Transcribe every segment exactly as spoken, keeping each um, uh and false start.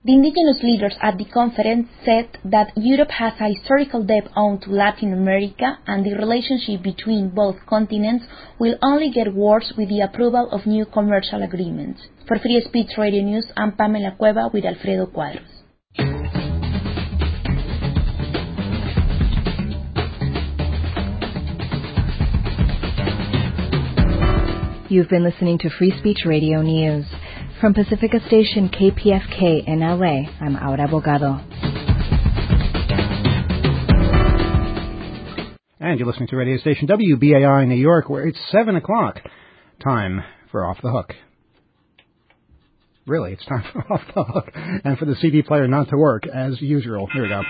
The indigenous leaders at the conference said that Europe has a historical debt owed to Latin America, and the relationship between both continents will only get worse with the approval of new commercial agreements. For Free Speech Radio News, I'm Pamela Cueva with Alfredo Cuadros. You've been listening to Free Speech Radio News. From Pacifica Station K P F K in L A, I'm Aura Bogado. And you're listening to radio station W B A I New York, where it's seven o'clock. Time for Off the Hook. Really, it's time for Off the Hook. And for the C D player not to work, as usual. Here we go.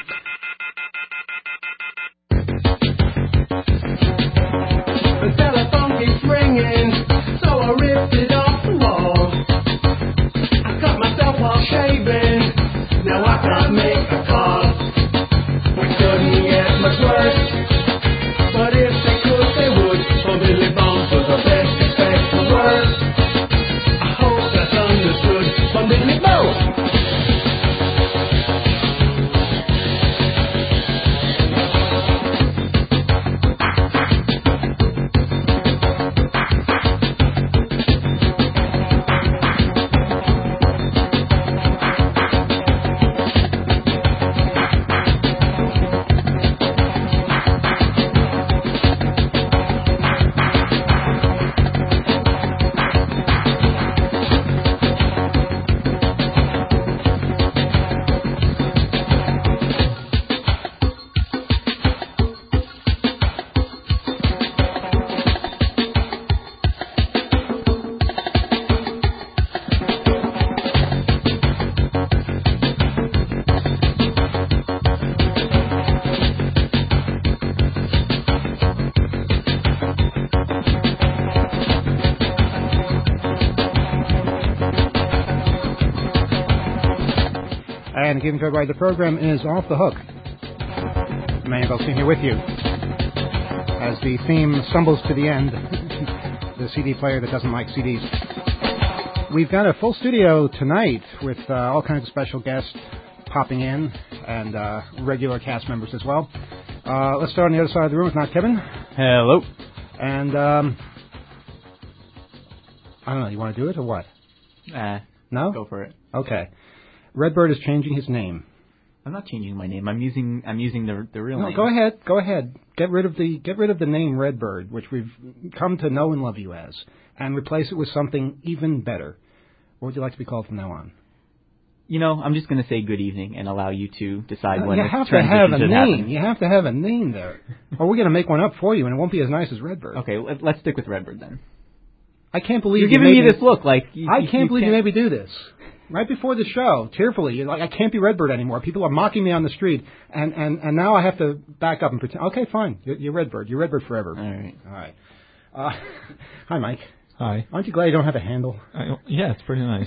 The telephone keeps ringing, so I ripped it off the wall. I cut myself while shaving, now I can't make a call. We couldn't get much worse, but if they could, they would. For Billy Bones was the best, expect the worst. I hope that's understood from Billy Bones. And giving to everybody, the program is Off the Hook. Emmanuel Belstein here with you. As the theme stumbles to the end, the C D player that doesn't like C Ds. We've got a full studio tonight with uh, all kinds of special guests popping in and uh, regular cast members as well. Uh, let's start on the other side of the room with Not Kevin. Hello. And, um, I don't know, you want to do it or what? Uh, no? Go for it. Okay. Redbird is changing his name. I'm not changing my name. I'm using I'm using the the real no, name. Go ahead. Go ahead. Get rid of the get rid of the name Redbird, which we've come to know and love you as, and replace it with something even better. What would you like to be called from now on? You know, I'm just going to say good evening and allow you to decide uh, when you this have to have a should name. happen. You have to have a name there, or we're going to make one up for you, and it won't be as nice as Redbird. Okay, let's stick with Redbird then. I can't believe you're you giving me me this look like you, I you, can't you believe can't. you made me do this. Right before the show, tearfully, you're like, I can't be Redbird anymore. People are mocking me on the street, and, and, and now I have to back up and pretend. Okay, fine, you're, you're Redbird. You're Redbird forever. All right. All right. Uh, hi, Mike. Hi. Aren't you glad you don't have a handle? I, yeah, it's pretty nice.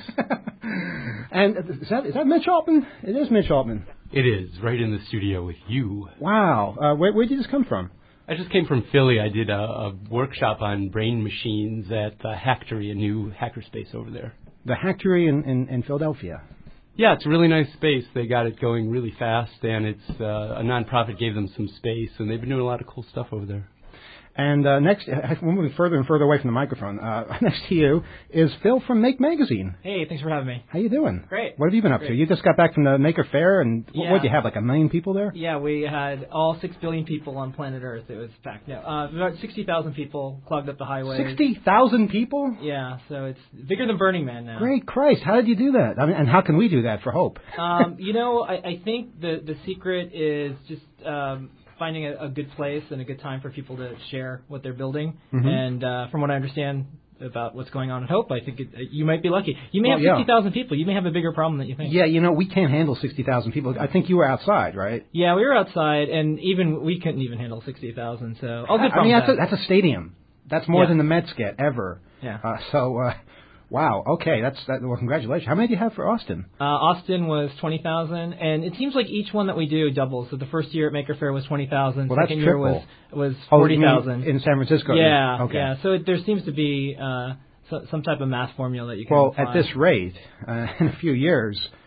And is that, is that Mitch Altman? It is Mitch Altman. It is, right in the studio with you. Wow. Uh, where, where did you just come from? I just came from Philly. I did a, a workshop on brain machines at the Hactory, a new hackerspace over there. The Hactory in, in, in Philadelphia. Yeah, it's a really nice space. They got it going really fast, and it's uh, a nonprofit gave them some space, and they've been doing a lot of cool stuff over there. And uh, next, we're moving further and further away from the microphone. Uh, next to you is Phil from Make Magazine. Hey, thanks for having me. How you doing? Great. What have you been up Great. to? You just got back from the Maker Faire, and yeah. what did you have, like a million people there? Yeah, we had all six billion people on planet Earth. It was packed. No, uh, about sixty thousand people clogged up the highways. sixty thousand people? Yeah, so it's bigger than Burning Man now. Great Christ, how did you do that? I mean, and how can we do that for Hope? um, you know, I, I think the, the secret is just... Um, finding a, a good place and a good time for people to share what they're building. Mm-hmm. And uh, from what I understand about what's going on at Hope, I think it, you might be lucky. You may well, have sixty thousand yeah. people. You may have a bigger problem than you think. Yeah, you know, we can't handle sixty thousand people. I think you were outside, right? Yeah, we were outside, and even we couldn't even handle sixty thousand. So all good I mean, that's that. a, that's a stadium. That's more yeah. than the Mets get ever. Yeah. Uh, so, uh, wow. Okay, that's that. Well, congratulations. How many do you have for Austin? Uh, Austin was twenty thousand, and it seems like each one that we do doubles. So the first year at Maker Faire was twenty thousand. Well, Second that's year triple. was was forty thousand oh, in San Francisco. Yeah. Okay. Yeah. So it, there seems to be uh, so, some type of math formula that you can. Well, apply. at this rate, uh, in a few years,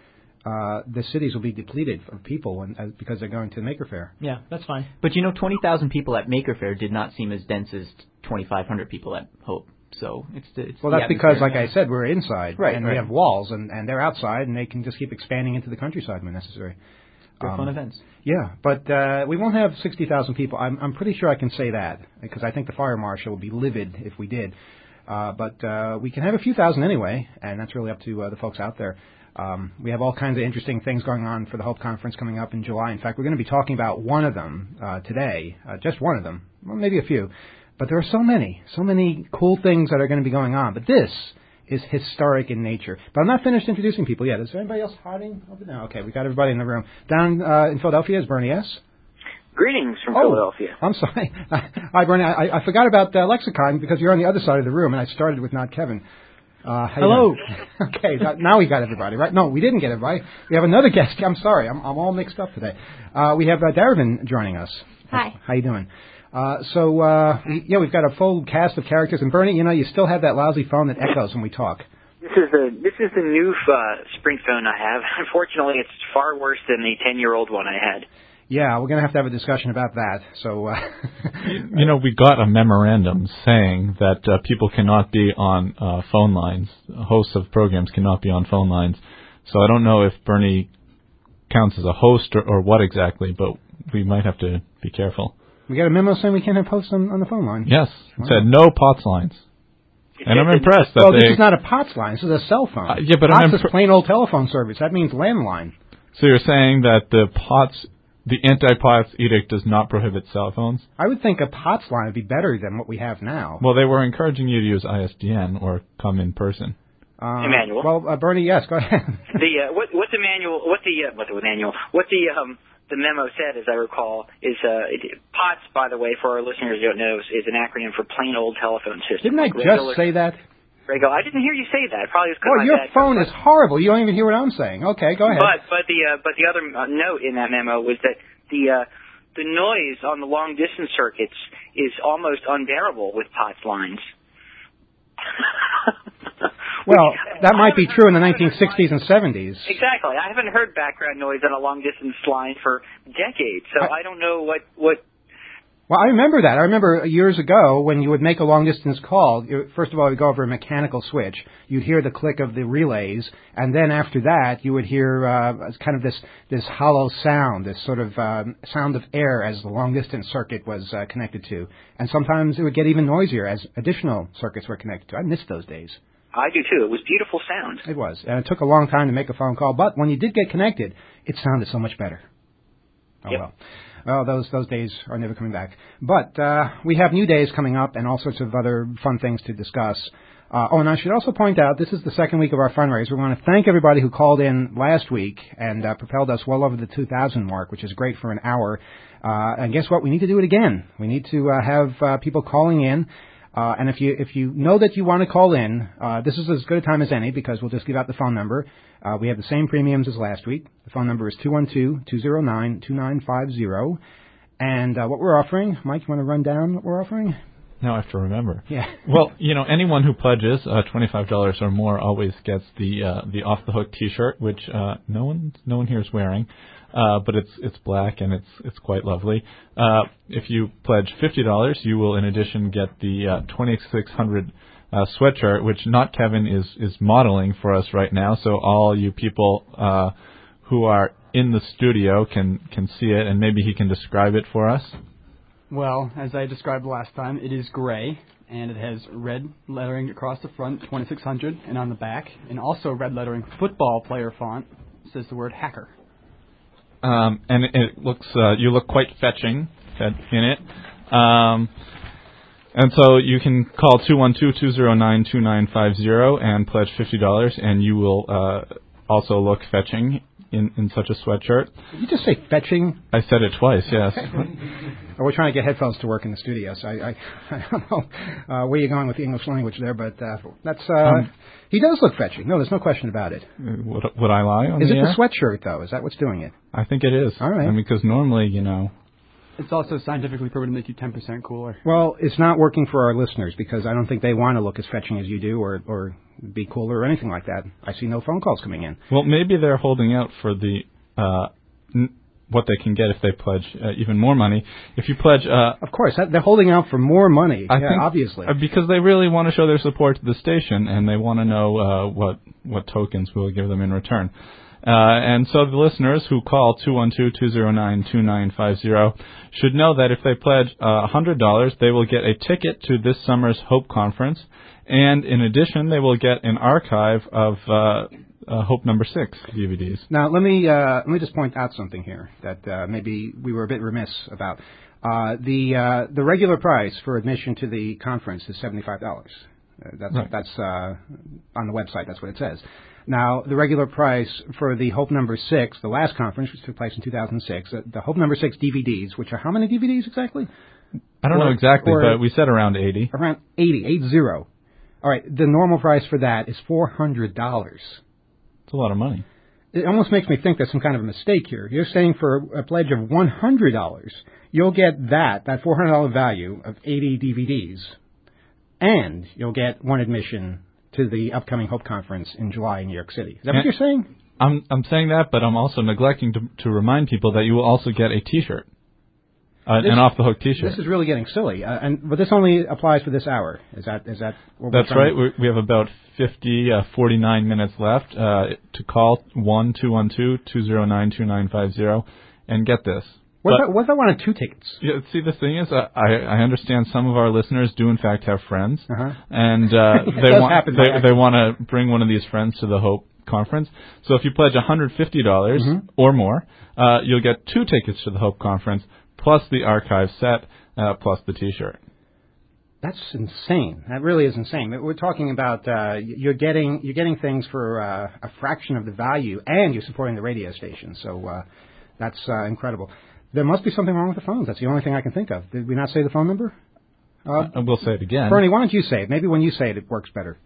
uh, the cities will be depleted of people when, uh, because they're going to Maker Faire. Yeah, that's fine. But, you know, twenty thousand people at Maker Faire did not seem as dense as twenty-five hundred people at Hope. So it's, it's well, the that's because, like yeah. I said, we're inside, right, and right. we have walls, and, and they're outside, and they can just keep expanding into the countryside when necessary. They're um, fun events. Yeah, but uh, we won't have sixty thousand people. I'm, I'm pretty sure I can say that, because I think the fire marshal would be livid if we did. Uh, but uh, we can have a few thousand anyway, and that's really up to uh, the folks out there. Um, we have all kinds of interesting things going on for the Hope Conference coming up in July. In fact, we're going to be talking about one of them uh, today, uh, just one of them, well, maybe a few. But there are so many, so many cool things that are going to be going on. But this is historic in nature. But I'm not finished introducing people yet. Is there anybody else hiding over there? Okay, we got everybody in the room. Down uh, in Philadelphia is Bernie S. Greetings from oh, Philadelphia. I'm sorry. Hi, Bernie. I, I forgot about uh, Lexicon because you're on the other side of the room, and I started with not Kevin. Uh, Hello. Okay, now we got everybody, right? No, we didn't get everybody. We have another guest. I'm sorry. I'm, I'm all mixed up today. Uh, we have uh, Darvin joining us. Hi. How you doing? Uh, so, uh, we, yeah, we've got a full cast of characters. And, Bernie, you know, you still have that lousy phone that echoes when we talk. This is the this is the new uh, Sprint phone I have. Unfortunately, it's far worse than the ten-year-old one I had. Yeah, we're going to have to have a discussion about that. So, uh, you, you know, we got a memorandum saying that uh, people cannot be on uh, phone lines. Hosts of programs cannot be on phone lines. So I don't know if Bernie counts as a host or, or what exactly, but we might have to be careful. We got a memo saying we can't have hosts on, on the phone line. Yes, it wow. said no POTS lines. And I'm impressed that well, they... this is not a POTS line. This is a cell phone. Uh, yeah, but POTS I'm is plain old telephone service. That means landline. So you're saying that the POTS, the anti-POTS edict does not prohibit cell phones? I would think a POTS line would be better than what we have now. Well, they were encouraging you to use I S D N or come in person. Uh, Emmanuel. Well, uh, Bernie, yes, go ahead. the uh, what what the manual what the uh, what the manual what the um the memo said, as I recall, is uh it, POTS, by the way, for our listeners who don't know, is an acronym for plain old telephone system. Didn't I like just regular, say that? Regular. I didn't hear you say that. Probably was because oh, my your bad phone phone. is horrible. You don't even hear what I'm saying. Okay, go ahead. But but the uh, but the other uh, note in that memo was that the uh, the noise on the long distance circuits is almost unbearable with POTS lines. Well, that might be true in the nineteen sixties and seventies. Exactly. I haven't heard background noise on a long-distance line for decades, so I, I don't know what, what... Well, I remember that. I remember years ago when you would make a long-distance call, you, first of all, you'd go over a mechanical switch. You'd hear the click of the relays, and then after that, you would hear uh, kind of this, this hollow sound, this sort of um, sound of air as the long-distance circuit was uh, connected to. And sometimes it would get even noisier as additional circuits were connected to. I missed those days. I do, too. It was beautiful sound. It was. And it took a long time to make a phone call, but when you did get connected, it sounded so much better. Oh, yep. well. Well, those those days are never coming back. But uh, we have new days coming up and all sorts of other fun things to discuss. Uh, oh, and I should also point out, this is the second week of our fundraiser. We want to thank everybody who called in last week and uh, propelled us well over the two thousand mark, which is great for an hour. Uh, and guess what? We need to do it again. We need to uh, have uh, people calling in. Uh, and if you if you know that you want to call in, uh, this is as good a time as any because we'll just give out the phone number. Uh, we have the same premiums as last week. The phone number is two one two, two zero nine, two nine five zero. And uh, what we're offering, Mike, you want to run down what we're offering? Now I have to remember. Yeah. Well, you know, anyone who pledges uh, twenty-five dollars or more always gets the uh, the Off the Hook T-shirt, which uh, no one no one here is wearing. Uh, but it's it's black and it's it's quite lovely. Uh, if you pledge fifty dollars, you will in addition get the uh, twenty-six hundred uh, sweatshirt, which Not Kevin is is modeling for us right now. So all you people uh, who are in the studio can can see it, and maybe he can describe it for us. Well, as I described last time, it is gray and it has red lettering across the front, twenty-six hundred, and on the back, and also red lettering, football player font, says the word hacker. Um, and it, it looks, uh, you look quite fetching in it. Um, and so you can call two one two, two zero nine, two nine five zero and pledge fifty dollars, and you will uh, also look fetching in, in such a sweatshirt. Did you just say fetching? I said it twice, yes. Well, we're trying to get headphones to work in the studio, so I, I, I don't know uh, where you're going with the English language there, but uh, that's uh, um, he does look fetching. No, there's no question about it. Would, would I lie on Is the it air? the sweatshirt, though? Is that what's doing it? I think it is. All right. I mean, because normally, you know, It's also scientifically proven to make you ten percent cooler. Well, it's not working for our listeners because I don't think they want to look as fetching as you do or, or be cooler or anything like that. I see no phone calls coming in. Well, maybe they're holding out for the uh, n- what they can get if they pledge uh, even more money. If you pledge... Uh, of course, that, they're holding out for more money, I yeah, think, obviously. Uh, because they really want to show their support to the station, and they want to know uh, what, what tokens we'll give them in return. Uh, and so the listeners who call two one two, two zero nine, two nine five zero should know that if they pledge uh, one hundred dollars, they will get a ticket to this summer's Hope Conference. And in addition, they will get an archive of uh, uh, Hope Number Six D V Ds. Now, let me uh, let me just point out something here that uh, maybe we were a bit remiss about. Uh, the uh, the regular price for admission to the conference is seventy-five dollars. Uh, that's right. that's uh, on the website. That's what it says. Now, the regular price for the Hope Number Six, the last conference, which took place in two thousand six, uh, the Hope Number Six D V Ds, which are how many D V Ds exactly? I don't or, know exactly, or, but we said around eighty. Around eighty, eight zero. All right, the normal price for that is four hundred dollars. It's a lot of money. It almost makes me think there's some kind of a mistake here. You're saying for a pledge of one hundred dollars, you'll get that, that four hundred dollars value of eighty D V Ds, and you'll get one admission to the upcoming Hope Conference in July in New York City. Is that and what you're saying? I'm I'm saying that, but I'm also neglecting to, to remind people that you will also get a T-shirt, uh, This- an off-the-hook T-shirt. This is really getting silly, uh, and but this only applies for this hour. Is that is that? What we're That's trying right. to- We, we have about fifty, uh, forty-nine minutes left uh, to call one two one two, two zero nine, two nine five zero, and get this. What But- if, I, what if I wanted two tickets? Yeah, see, the thing is, uh, I I understand some of our listeners do in fact have friends, Uh-huh. and uh, It they does want happen by they, they accident. want to bring one of these friends to the Hope Conference. So if you pledge one hundred fifty dollars Mhm. or more, uh, you'll get two tickets to the Hope Conference plus the archive set uh, plus the T-shirt. That's insane. That really is insane. We're talking about uh, you're getting you're getting things for uh, a fraction of the value, and you're supporting the radio station. So uh, that's uh, incredible. There must be something wrong with the phones. That's the only thing I can think of. Did we not say the phone number? Uh, And we'll say it again. Bernie, why don't you say it? Maybe when you say it, it works better.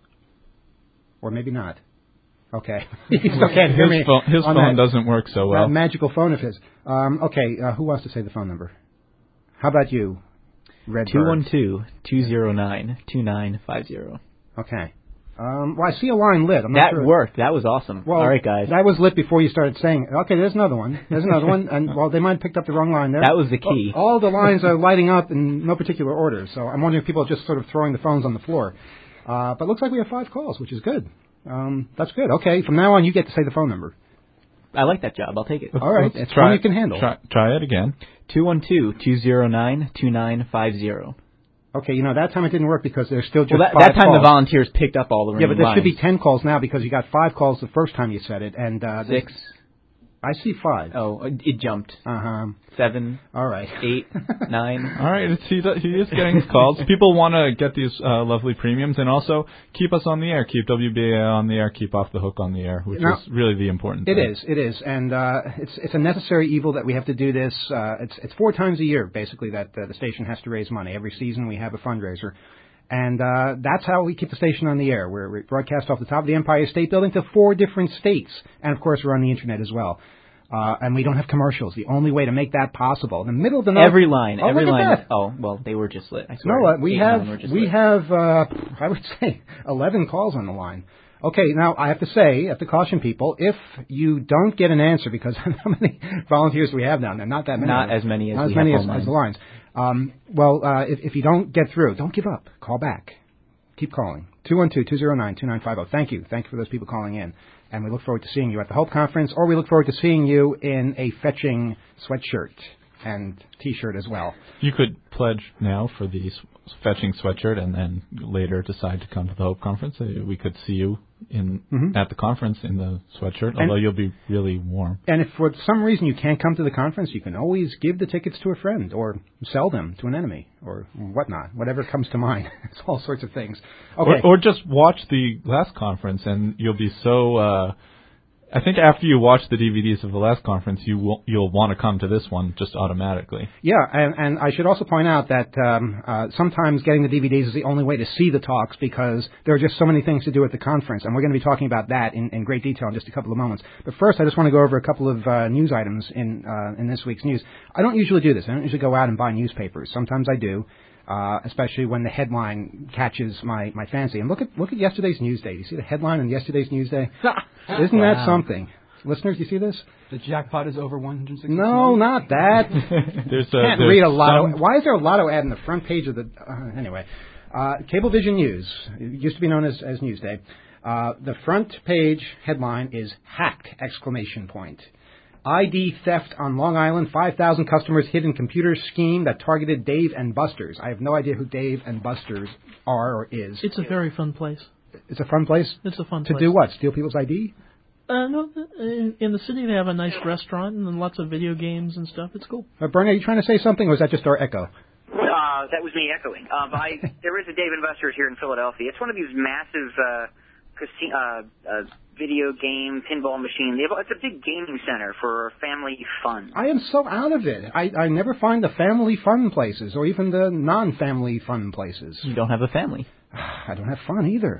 Or maybe not. Okay. You still can't hear me. His phone, his on phone that, doesn't work so well. That magical phone of his. Um, okay, uh, who wants to say the phone number? How about you, Red two one two, two zero nine, two nine five zero. Okay. Um, well, I see a line lit. I'm not That sure. worked. That was awesome. Well, All right, guys. That was lit before you started saying, okay, there's another one. There's another one. And, well, they might have picked up the wrong line there. That was the key. All, all the lines are lighting up in no particular order. So I'm wondering if people are just sort of throwing the phones on the floor. Uh, but it looks like we have five calls, which is good. Um, that's good. Okay, from now on, you get to say the phone number. I like that job. I'll take it. All right. Let's It's try one it. you can handle. Try, try it again. two one two, two zero nine, two nine five zero. Okay, you know, that time it didn't work because there's still just Well, that, five that time calls. the volunteers picked up all the Yeah, but remaining there should be lines. ten calls now because you got five calls the first time you said it. And uh, this- Six. I see five. Oh, it jumped. Uh-huh. Seven. All right. Eight. Nine. All right, it's, he, he is getting his calls. People want to get these uh, lovely premiums and also keep us on the air, keep W B A on the air, keep Off the Hook on the air, which Now, is really the important It thing. is, it is, and uh, it's it's a necessary evil that we have to do this. Uh, it's it's four times a year basically that uh, the station has to raise money. Every season we have a fundraiser, and uh, that's how we keep the station on the air. We're, we broadcast off the top of the Empire State Building to four different states, and of course we're on the internet as well. Uh, and we don't have commercials. The only way to make that possible in the middle of the night. Every line. Oh, every look at line. that. Oh, well, they were just lit. I swear. No, uh, we Eight have and nine were just we lit. have uh, I would say eleven calls on the line. Okay, now I have to say, I have to caution people, if you don't get an answer, because how many volunteers do we have down there? Not that many. Not as many as Not we as many have as, phone as the lines. lines. Um, well, uh, if, if you don't get through, don't give up. Call back. Keep calling. two one two, two zero nine, two nine five zero. Thank you. Thank you for those people calling in. And we look forward to seeing you at the Hope Conference, or we look forward to seeing you in a fetching sweatshirt and T-shirt as well. You could pledge now for the s- fetching sweatshirt and then later decide to come to the Hope Conference. Uh, We could see you in Mhm. at the conference in the sweatshirt, And- although you'll be really warm. And if for some reason you can't come to the conference, you can always give the tickets to a friend or sell them to an enemy or whatnot, whatever comes to mind. It's all sorts of things. Okay. Or, or just watch the last conference and you'll be so uh, I think after you watch the D V Ds of the last conference, you will, you'll want to come to this one just automatically. Yeah, and, and I should also point out that um, uh, sometimes getting the D V Ds is the only way to see the talks because there are just so many things to do at the conference, and we're going to be talking about that in, in great detail in just a couple of moments. But first, I just want to go over a couple of uh, news items in uh, in this week's news. I don't usually do this. I don't usually go out and buy newspapers. Sometimes I do. Uh, especially when the headline catches my, my fancy. And look at look at yesterday's Newsday. Do you see the headline in yesterday's Newsday? Isn't wow. that something? Listeners, do you see this? The jackpot is over one hundred sixty. No, not that. there's a, Can't there's read a lotto. some... Why is there a lotto ad in the front page of the... Uh, anyway, uh, Cablevision News. It used to be known as, as Newsday. Uh, the front page headline is hacked! Exclamation point. I D theft on Long Island, five thousand customers hid in computer scheme that targeted Dave and Buster's. I have no idea who Dave and Buster's are or is. It's a very fun place. It's a fun place? It's a fun to place. To do what? Steal people's I D? Uh, no, in, in the city they have a nice restaurant and lots of video games and stuff. It's cool. Uh, Bernie, are you trying to say something, or was that just our echo? Uh, that was me echoing. Uh, but I, there is a Dave and Buster's here in Philadelphia. It's one of these massive uh, casino... Uh, uh, video game, pinball machine. They have, it's a big gaming center for family fun. I am so out of it. I, I never find the family fun places or even the non-family fun places. You don't have a family. I don't have fun either.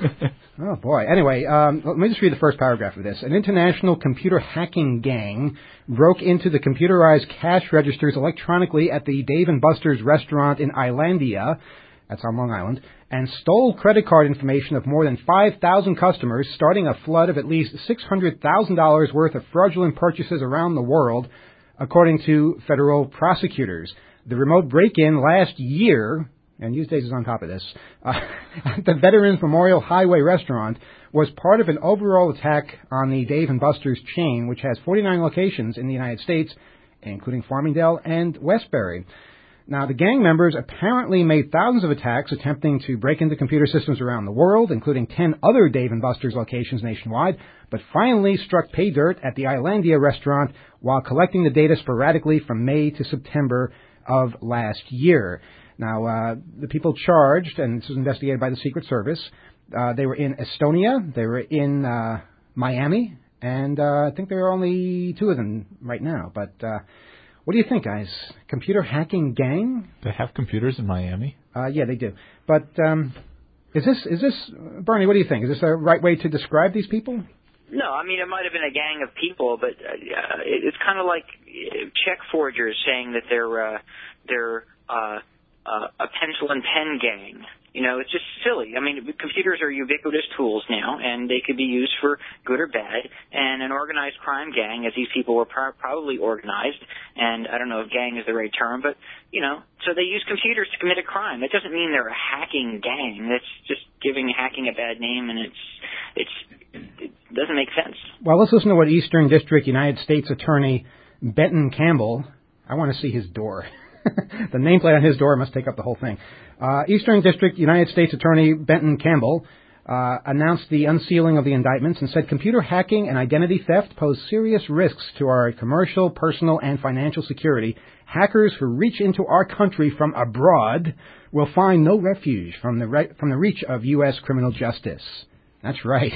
Oh, boy. Anyway, um, let me just read the first paragraph of this. An international computer hacking gang broke into the computerized cash registers electronically at the Dave and Buster's restaurant in Islandia, that's on Long Island, and stole credit card information of more than five thousand customers, starting a flood of at least six hundred thousand dollars worth of fraudulent purchases around the world, according to federal prosecutors. The remote break-in last year, and Newsdays is on top of this, uh, at the Veterans Memorial Highway restaurant was part of an overall attack on the Dave and Buster's chain, which has forty-nine locations in the United States, including Farmingdale and Westbury. Now, the gang members apparently made thousands of attacks attempting to break into computer systems around the world, including ten other Dave and Buster's locations nationwide, but finally struck pay dirt at the Islandia restaurant while collecting the data sporadically from May to September of last year. Now, uh, the people charged, and this was investigated by the Secret Service, uh, they were in Estonia, they were in uh, Miami, and uh, I think there are only two of them right now, but... Uh, What do you think, guys? Computer hacking gang? They have computers in Miami? Uh, yeah, they do. But um, is this, is this, Bernie, what do you think? Is this a right way to describe these people? No, I mean, it might have been a gang of people, but uh, it's kind of like check forgers saying that they're, uh, they're uh, uh, a pencil and pen gang. You know, it's just silly. I mean, computers are ubiquitous tools now, and they could be used for good or bad. And an organized crime gang, as these people were pro- probably organized, and I don't know if gang is the right term, but, you know, so they use computers to commit a crime. That doesn't mean they're a hacking gang. That's just giving hacking a bad name, and it's it's it doesn't make sense. Well, let's listen to what Eastern District United States Attorney Benton Campbell, I want to see his door. The nameplate on his door must take up the whole thing. Uh, Eastern District United States Attorney Benton Campbell uh, announced the unsealing of the indictments and said computer hacking and identity theft pose serious risks to our commercial, personal, and financial security. Hackers who reach into our country from abroad will find no refuge from the re- from the reach of U S criminal justice. That's right.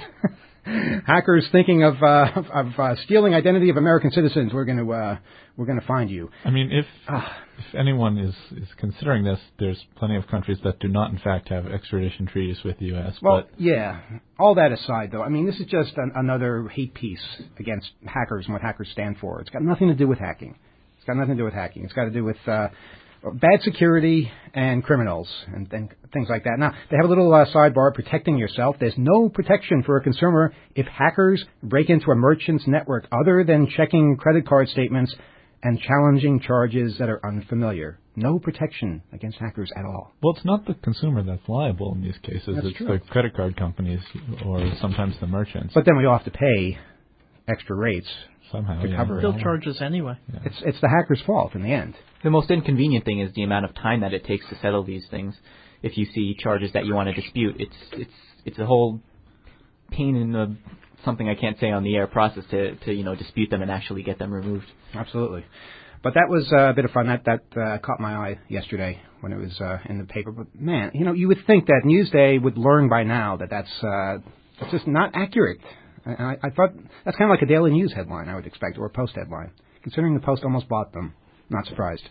Hackers thinking of uh, of, of uh, stealing identity of American citizens, we're going to uh, we're going to find you. I mean, if if anyone is, is considering this, there's plenty of countries that do not, in fact, have extradition treaties with the U S. Well, but yeah. All that aside, though, I mean, this is just an, another hate piece against hackers and what hackers stand for. It's got nothing to do with hacking. It's got nothing to do with hacking. It's got to do with uh, bad security and criminals and, and things like that. Now, they have a little uh, sidebar, protecting yourself. There's no protection for a consumer if hackers break into a merchant's network other than checking credit card statements and challenging charges that are unfamiliar. No protection against hackers at all. Well, it's not the consumer that's liable in these cases. That's it's true. the credit card companies or sometimes the merchants. But then we all have to pay extra rates somehow to yeah. cover it. They'll charge us anyway. Yeah. It's it's the hacker's fault in the end. The most inconvenient thing is the amount of time that it takes to settle these things. If you see charges that you want to dispute, it's it's it's a whole pain in the something I can't say on the air process to, to you know dispute them and actually get them removed. Absolutely. But that was uh, a bit of fun. That that uh, caught my eye yesterday when it was uh, in the paper. But man, you know, you would think that Newsday would learn by now that that's uh, that's just not accurate. And I, I thought that's kind of like a Daily News headline, I would expect, or a Post headline. Considering the Post almost bought them, not surprised.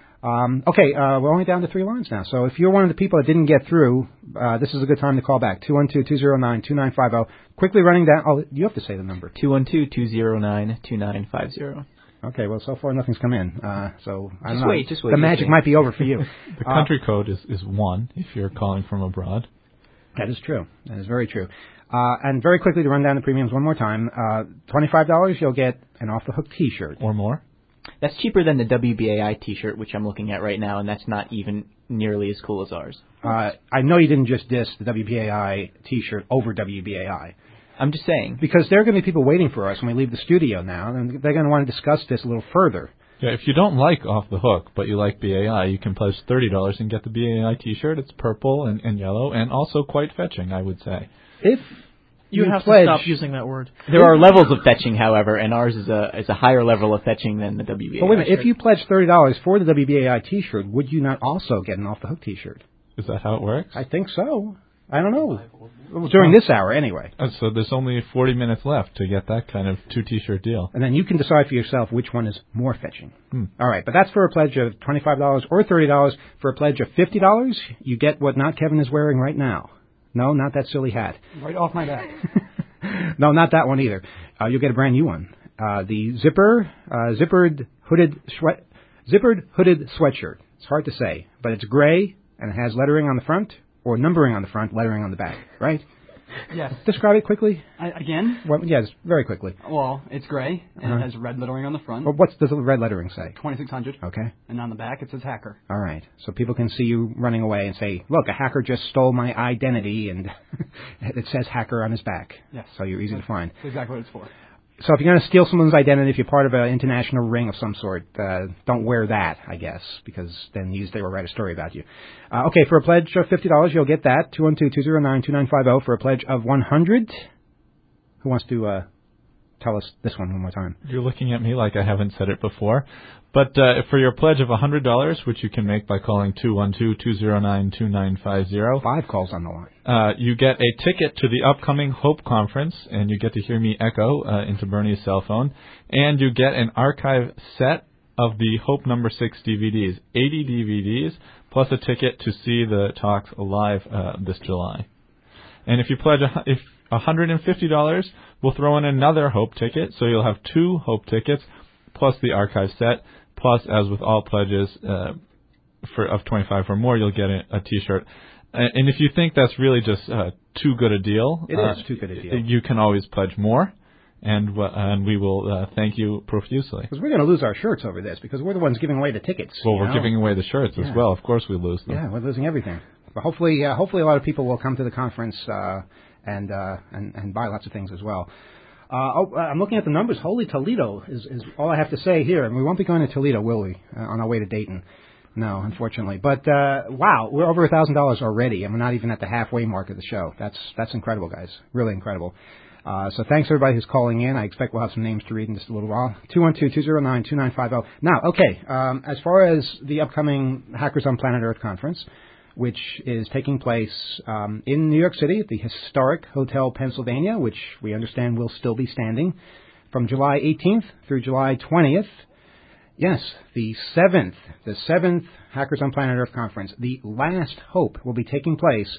Um, okay, uh, we're only down to three lines now. So if you're one of the people that didn't get through, uh, this is a good time to call back. two one two, two zero nine, two nine five zero. Quickly running down. Oh, you have to say the number. two one two, two zero nine, two nine five zero. Okay, well, so far nothing's come in. Uh, so I don't just know. Wait, just wait. The magic might be over for you. The country uh, code is, is one if you're calling from abroad. That is true. That is very true. Uh, and very quickly to run down the premiums one more time. Uh, twenty-five dollars, you'll get an Off the Hook T-shirt. Or more. That's cheaper than the W B A I T-shirt, which I'm looking at right now, and that's not even nearly as cool as ours. Uh, I know you didn't just diss the W B A I T-shirt over W B A I. I'm just saying. Because there are going to be people waiting for us when we leave the studio now, and they're going to want to discuss this a little further. Yeah, if you don't like Off the Hook, but you like B A I, you can pledge thirty dollars and get the B A I T-shirt. It's purple and, and yellow, and also quite fetching, I would say. If you, you have pledge, to stop using that word. There are levels of fetching, however, and ours is a is a higher level of fetching than the W B A I. But wait a minute, if you pledge thirty dollars for the W B A I T-shirt, would you not also get an Off the Hook T-shirt? Is that how it works? I think so. I don't know. During this hour, anyway. Uh, so there's only forty minutes left to get that kind of two T-shirt deal. And then you can decide for yourself which one is more fetching. Hmm. All right, but that's for a pledge of twenty-five dollars or thirty dollars. For a pledge of fifty dollars, you get what Not Kevin is wearing right now. No, not that silly hat. Right off my back. No, not that one either. Uh, you'll get a brand new one. Uh, the zipper, uh, zippered hooded sweat, zippered hooded sweatshirt. It's hard to say, but it's gray and it has lettering on the front, or numbering on the front, lettering on the back, right? Yes. Describe it quickly. I, again? Well, yes, very quickly. Well, it's gray, and uh-huh. it has red lettering on the front. Well, what does the red lettering say? twenty-six hundred. Okay. And on the back, it says hacker. All right. So people can see you running away and say, look, a hacker just stole my identity, and it says hacker on his back. Yes. So you're easy That's to find. exactly what it's for. So if you're going to steal someone's identity, if you're part of an international ring of some sort, uh, don't wear that, I guess, because then news they will write a story about you. Uh, okay, for a pledge of fifty dollars, you'll get that, two one two, two zero nine, two nine five zero. For a pledge of one hundred dollars, who wants to uh, tell us this one one more time? You're looking at me like I haven't said it before. But uh, for your pledge of one hundred dollars, which you can make by calling two one two, two zero nine, two nine five zero. Five calls on the line. Uh, you get a ticket to the upcoming Hope Conference, and you get to hear me echo uh, into Bernie's cell phone. And you get an archive set of the Hope number six D V Ds, eighty D V Ds, plus a ticket to see the talks live uh, this July. And if you pledge a, if one hundred fifty dollars, we'll throw in another Hope ticket, so you'll have two Hope tickets, plus the archive set. Plus, as with all pledges uh, for of twenty-five or more, you'll get a, a T-shirt. And, and if you think that's really just uh, too good a deal, it uh, is too good a deal. You can always pledge more, and uh, and we will uh, thank you profusely. Because we're going to lose our shirts over this, because we're the ones giving away the tickets. Well, we're know? giving away the shirts yeah. as well. Of course, we lose them. Yeah, we're losing everything. But hopefully, uh, hopefully, a lot of people will come to the conference uh, and, uh, and and buy lots of things as well. Uh, oh, I'm looking at the numbers. Holy Toledo is, is all I have to say here. And we won't be going to Toledo, will we, uh, on our way to Dayton? No, unfortunately. But, uh, wow, we're over one thousand dollars already, and we're not even at the halfway mark of the show. That's that's incredible, guys. Really incredible. Uh, so thanks, everybody who's calling in. I expect we'll have some names to read in just a little while. two one two, two zero nine, two nine five zero. Now, okay, um, as far as the upcoming Hackers on Planet Earth conference, which is taking place um, in New York City at the historic Hotel Pennsylvania, which we understand will still be standing from July eighteenth through July twentieth. Yes, the seventh, the seventh Hackers on Planet Earth conference, the last hope, will be taking place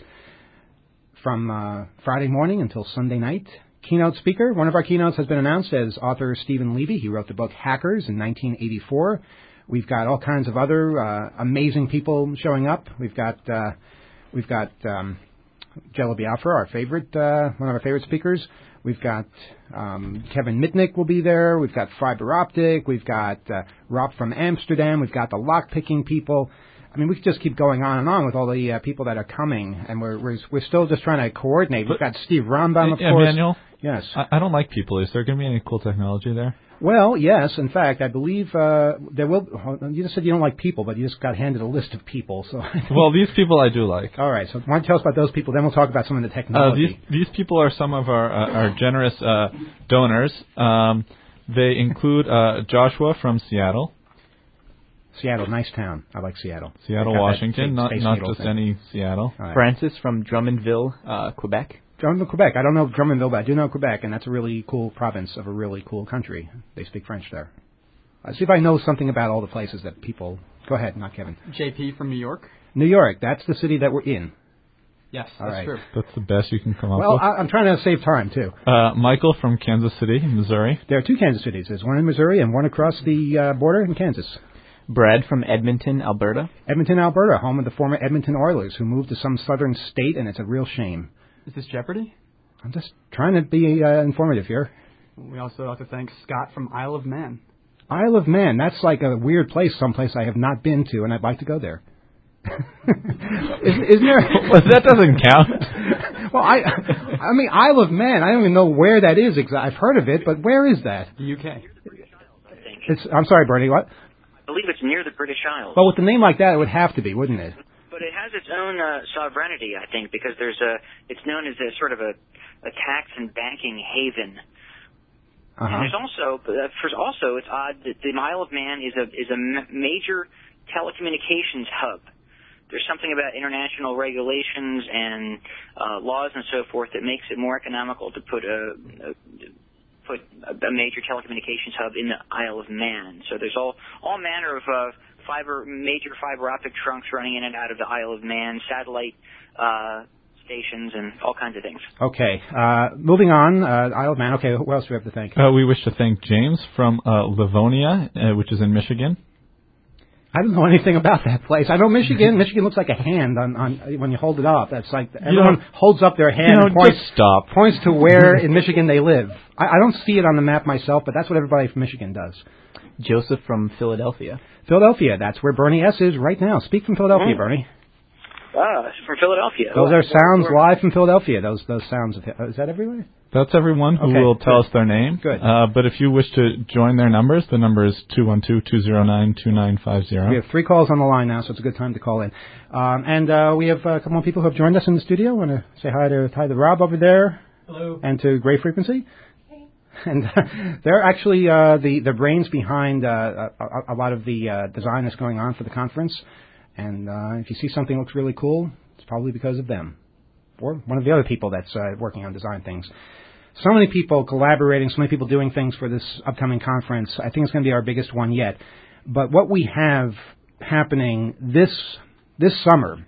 from uh, Friday morning until Sunday night. Keynote speaker, one of our keynotes has been announced as author Stephen Levy. He wrote the book Hackers in nineteen eighty-four. We've got all kinds of other uh, amazing people showing up. We've got uh, we've got um, Jello Biafra, our favorite, uh, one of our favorite speakers. We've got um, Kevin Mitnick will be there. We've got Fiber Optic. We've got uh, Rob from Amsterdam. We've got the lock-picking people. I mean, we could just keep going on and on with all the uh, people that are coming, and we're we're, we're still just trying to coordinate. We've got Steve Rambam, of yeah, course. Manuel, yes. I, I don't like people. Is there going to be any cool technology there? Well, yes. In fact, I believe uh, there will. You just said you don't like people, but you just got handed a list of people. So. Well, these people I do like. All right. So why don't you tell us about those people? Then we'll talk about some of the technology. Uh, these these people are some of our uh, our generous uh, donors. Um, they include uh, Joshua from Seattle. Seattle, nice town. I like Seattle. Seattle, Washington, not not just thing. any Seattle. Right. Francis from Drummondville, uh, Quebec. I know Quebec. I don't know Drummondville, but I do know Quebec, and that's a really cool province of a really cool country. They speak French there. I'll see if I know something about all the places that people... Go ahead, not Kevin. J P from New York. New York, that's the city that we're in. Yes, all that's right. true. That's the best you can come up well, with. Well, I'm trying to save time, too. Uh, Michael from Kansas City, Missouri. There are two Kansas cities. There's one in Missouri and one across the uh, border in Kansas. Brad from Edmonton, Alberta. Edmonton, Alberta, home of the former Edmonton Oilers, who moved to some southern state, and it's a real shame. Is this Jeopardy? I'm just trying to be uh, informative here. We also have to thank Scott from Isle of Man. Isle of Man, that's like a weird place, someplace I have not been to, and I'd like to go there. isn't, isn't there? Well, that doesn't count. Well, I, I mean, Isle of Man, I don't even know where that is. I've heard of it, but where is that? The U K. It's, I'm sorry, Bernie, what? I believe it's near the British Isles. Well, with a name like that, it would have to be, wouldn't it? But it has its own uh, sovereignty, I think, because there's a. It's known as a sort of a, a tax and banking haven. Uh-huh. And there's also, uh, for also, it's odd that the Isle of Man is a is a m- major telecommunications hub. There's something about international regulations and uh, laws and so forth that makes it more economical to put a, a put a major telecommunications hub in the Isle of Man. So there's all all manner of uh, fiber, major fiber optic trunks running in and out of the Isle of Man, satellite uh, stations, and all kinds of things. Okay, uh, moving on. Uh, Isle of Man. Okay, who else do we have to thank? Uh, we wish to thank James from uh, Livonia, uh, which is in Michigan. I don't know anything about that place. I know Michigan. Michigan looks like a hand on, on when you hold it up. That's like everyone know, holds up their hand you know, and points, just stop. points to where in Michigan they live. I, I don't see it on the map myself, but that's what everybody from Michigan does. Joseph from Philadelphia. Philadelphia. That's where Bernie S. is right now. Speak from Philadelphia, mm. Bernie. Ah, from Philadelphia. Those oh, are sounds we're, we're, live from Philadelphia. Those those sounds. Of, is that everywhere? That's everyone who okay, will tell good. us their name. Good. Uh, but if you wish to join their numbers, the number is two one two, two zero nine, two nine five zero. We have three calls on the line now, so it's a good time to call in. Um, and uh, we have a couple more people who have joined us in the studio. I want to say hi to, hi to Rob over there. Hello. And to Gray Frequency. And uh, they're actually uh, the, the brains behind uh, a, a lot of the uh, design that's going on for the conference. And uh, if you see something that looks really cool, it's probably because of them. Or one of the other people that's uh, working on design things. So many people collaborating, so many people doing things for this upcoming conference. I think it's going to be our biggest one yet. But what we have happening this this summer,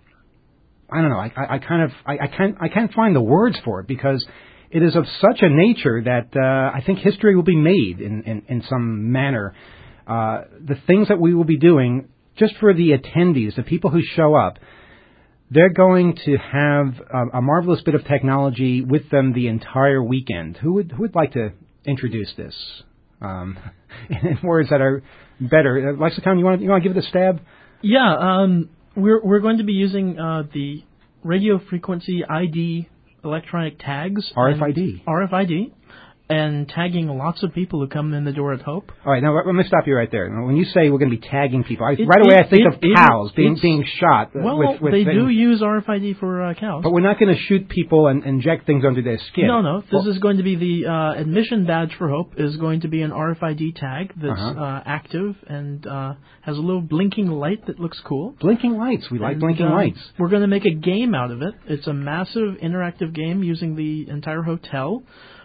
I don't know. I, I, I kind of I, I can't I can't find the words for it because it is of such a nature that uh, I think history will be made in in, in some manner. Uh, the things that we will be doing just for the attendees, the people who show up. They're going to have a, a marvelous bit of technology with them the entire weekend. Who would who would like to introduce this um, in words that are better? Uh, Lexicon, you want you want to give it a stab? Yeah, um, we're we're going to be using uh, the radio frequency I D electronic tags. R F I D. R F I D. And tagging lots of people who come in the door at Hope. All right, now let me stop you right there. When you say we're going to be tagging people, I, it, right away it, I think it, of cows it, being being shot. Well, with, with they things. do use R F I D for uh, cows. But we're not going to shoot people and inject things under their skin. No, no. This well, is going to be the uh, admission badge for Hope is going to be an R F I D tag that's uh-huh. uh, active and uh, has a little blinking light that looks cool. Blinking lights. We like and, blinking uh, lights. We're going to make a game out of it. It's a massive interactive game using the entire hotel.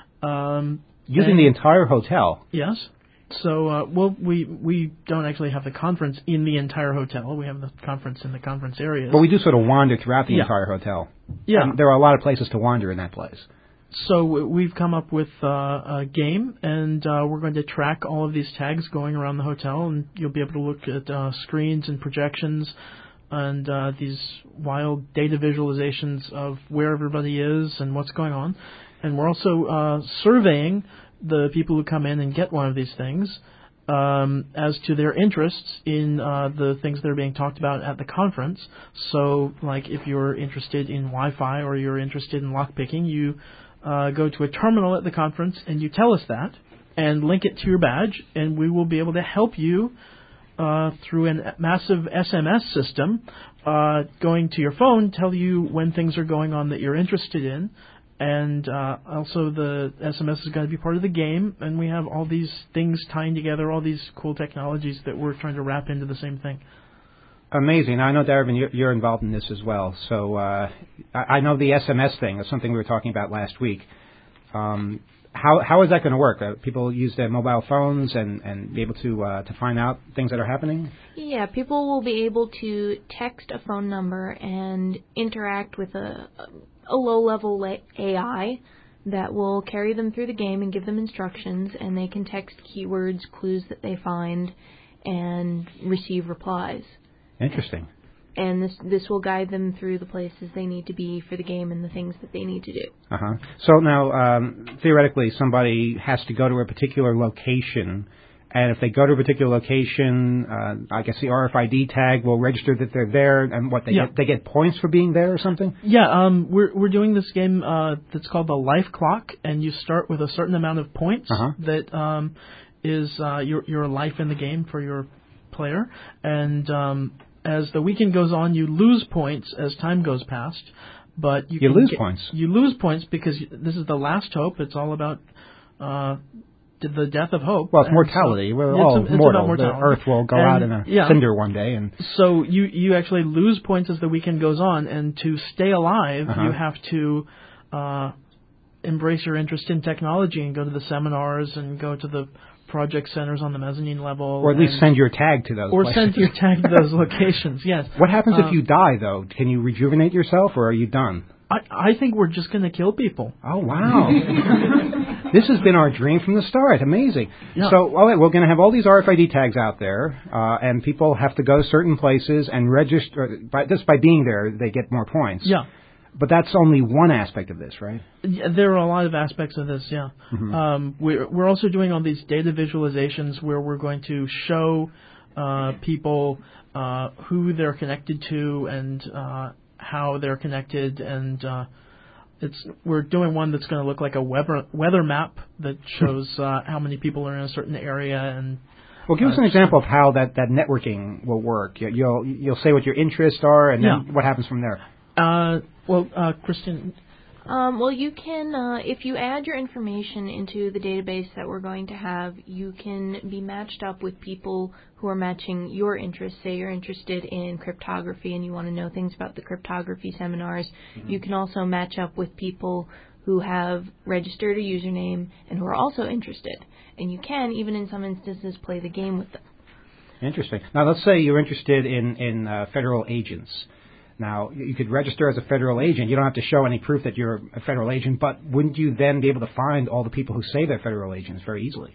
Um, Using the entire hotel? Yes. So, uh, well, we we don't actually have the conference in the entire hotel. We have the conference in the conference areas. But we do sort of wander throughout the yeah. entire hotel. Yeah. And there are a lot of places to wander in that place. So we've come up with uh, a game, and uh, we're going to track all of these tags going around the hotel, and you'll be able to look at uh, screens and projections and uh, these wild data visualizations of where everybody is and what's going on. And we're also uh, surveying the people who come in and get one of these things um, as to their interests in uh, the things that are being talked about at the conference. So, like, if you're interested in Wi-Fi or you're interested in lockpicking, you uh, go to a terminal at the conference and you tell us that and link it to your badge, and we will be able to help you uh, through a massive S M S system uh, going to your phone, tell you when things are going on that you're interested in. And uh, also the S M S is going to be part of the game, and we have all these things tying together, all these cool technologies that we're trying to wrap into the same thing. amazing. Now, I know, Darvin, you're, you're involved in this as well. So uh, I, I know the S M S thing is something we were talking about last week. Um, how how is that going to work? Uh, people use their mobile phones and, and be able to uh, to find out things that are happening? Yeah, people will be able to text a phone number and interact with a, a low-level A I that will carry them through the game and give them instructions, and they can text keywords, clues that they find, and receive replies. Interesting. And this this will guide them through the places they need to be for the game and the things that they need to do. Uh-huh. So now, um, theoretically, somebody has to go to a particular location, and if they go to a particular location, uh, I guess the R F I D tag will register that they're there, and what, they Yeah. get they get points for being there or something? Yeah, um, we're we're doing this game uh, that's called the Life Clock, and you start with a certain amount of points Uh-huh. that um, is uh, your your life in the game for your player, and um, as the weekend goes on, you lose points as time goes past. But you, You can lose get, points. You lose points because this is the last hope. It's all about uh, the death of hope. Well, it's And mortality. so- We're it's, all it's mortal. about mortality. The Earth will go And, out in a yeah, cinder one day. And so you you actually lose points as the weekend goes on, and to stay alive, Uh-huh. you have to uh, embrace your interest in technology and go to the seminars and go to the project centers on the mezzanine level, or at least and- send your tag to those or places. send your tag to those locations. Yes. What happens Uh, if you die, though? Can you rejuvenate yourself, or are you done? I I think we're just going to kill people. Oh, wow. This has been our dream from the start. Amazing. Yeah. So, all right, we're going to have all these R F I D tags out there, uh, and people have to go to certain places and register. By, just by being there, they get more points. Yeah. But that's only one aspect of this, right? Yeah, there are a lot of aspects of this, yeah. Mhm. Um, we're, we're also doing all these data visualizations where we're going to show uh, people uh, who they're connected to and uh, how they're connected, and uh, it's we're doing one that's going to look like a weather weather map that shows uh, how many people are in a certain area. And Well, give us uh, an example of how that, that networking will work. You- You'll you'll say what your interests are, and then Yeah. what happens from there. Uh, well, uh, Christian. Um, well, you can, uh, if you add your information into the database that we're going to have, you can be matched up with people who are matching your interests. Say you're interested in cryptography and you want to know things about the cryptography seminars. Mhm. You can also match up with people who have registered a username and who are also interested. And you can, even in some instances, play the game with them. Interesting. Now, let's say you're interested in in uh, federal agents. Now, you could register as a federal agent. You don't have to show any proof that you're a federal agent, but wouldn't you then be able to find all the people who say they're federal agents very easily?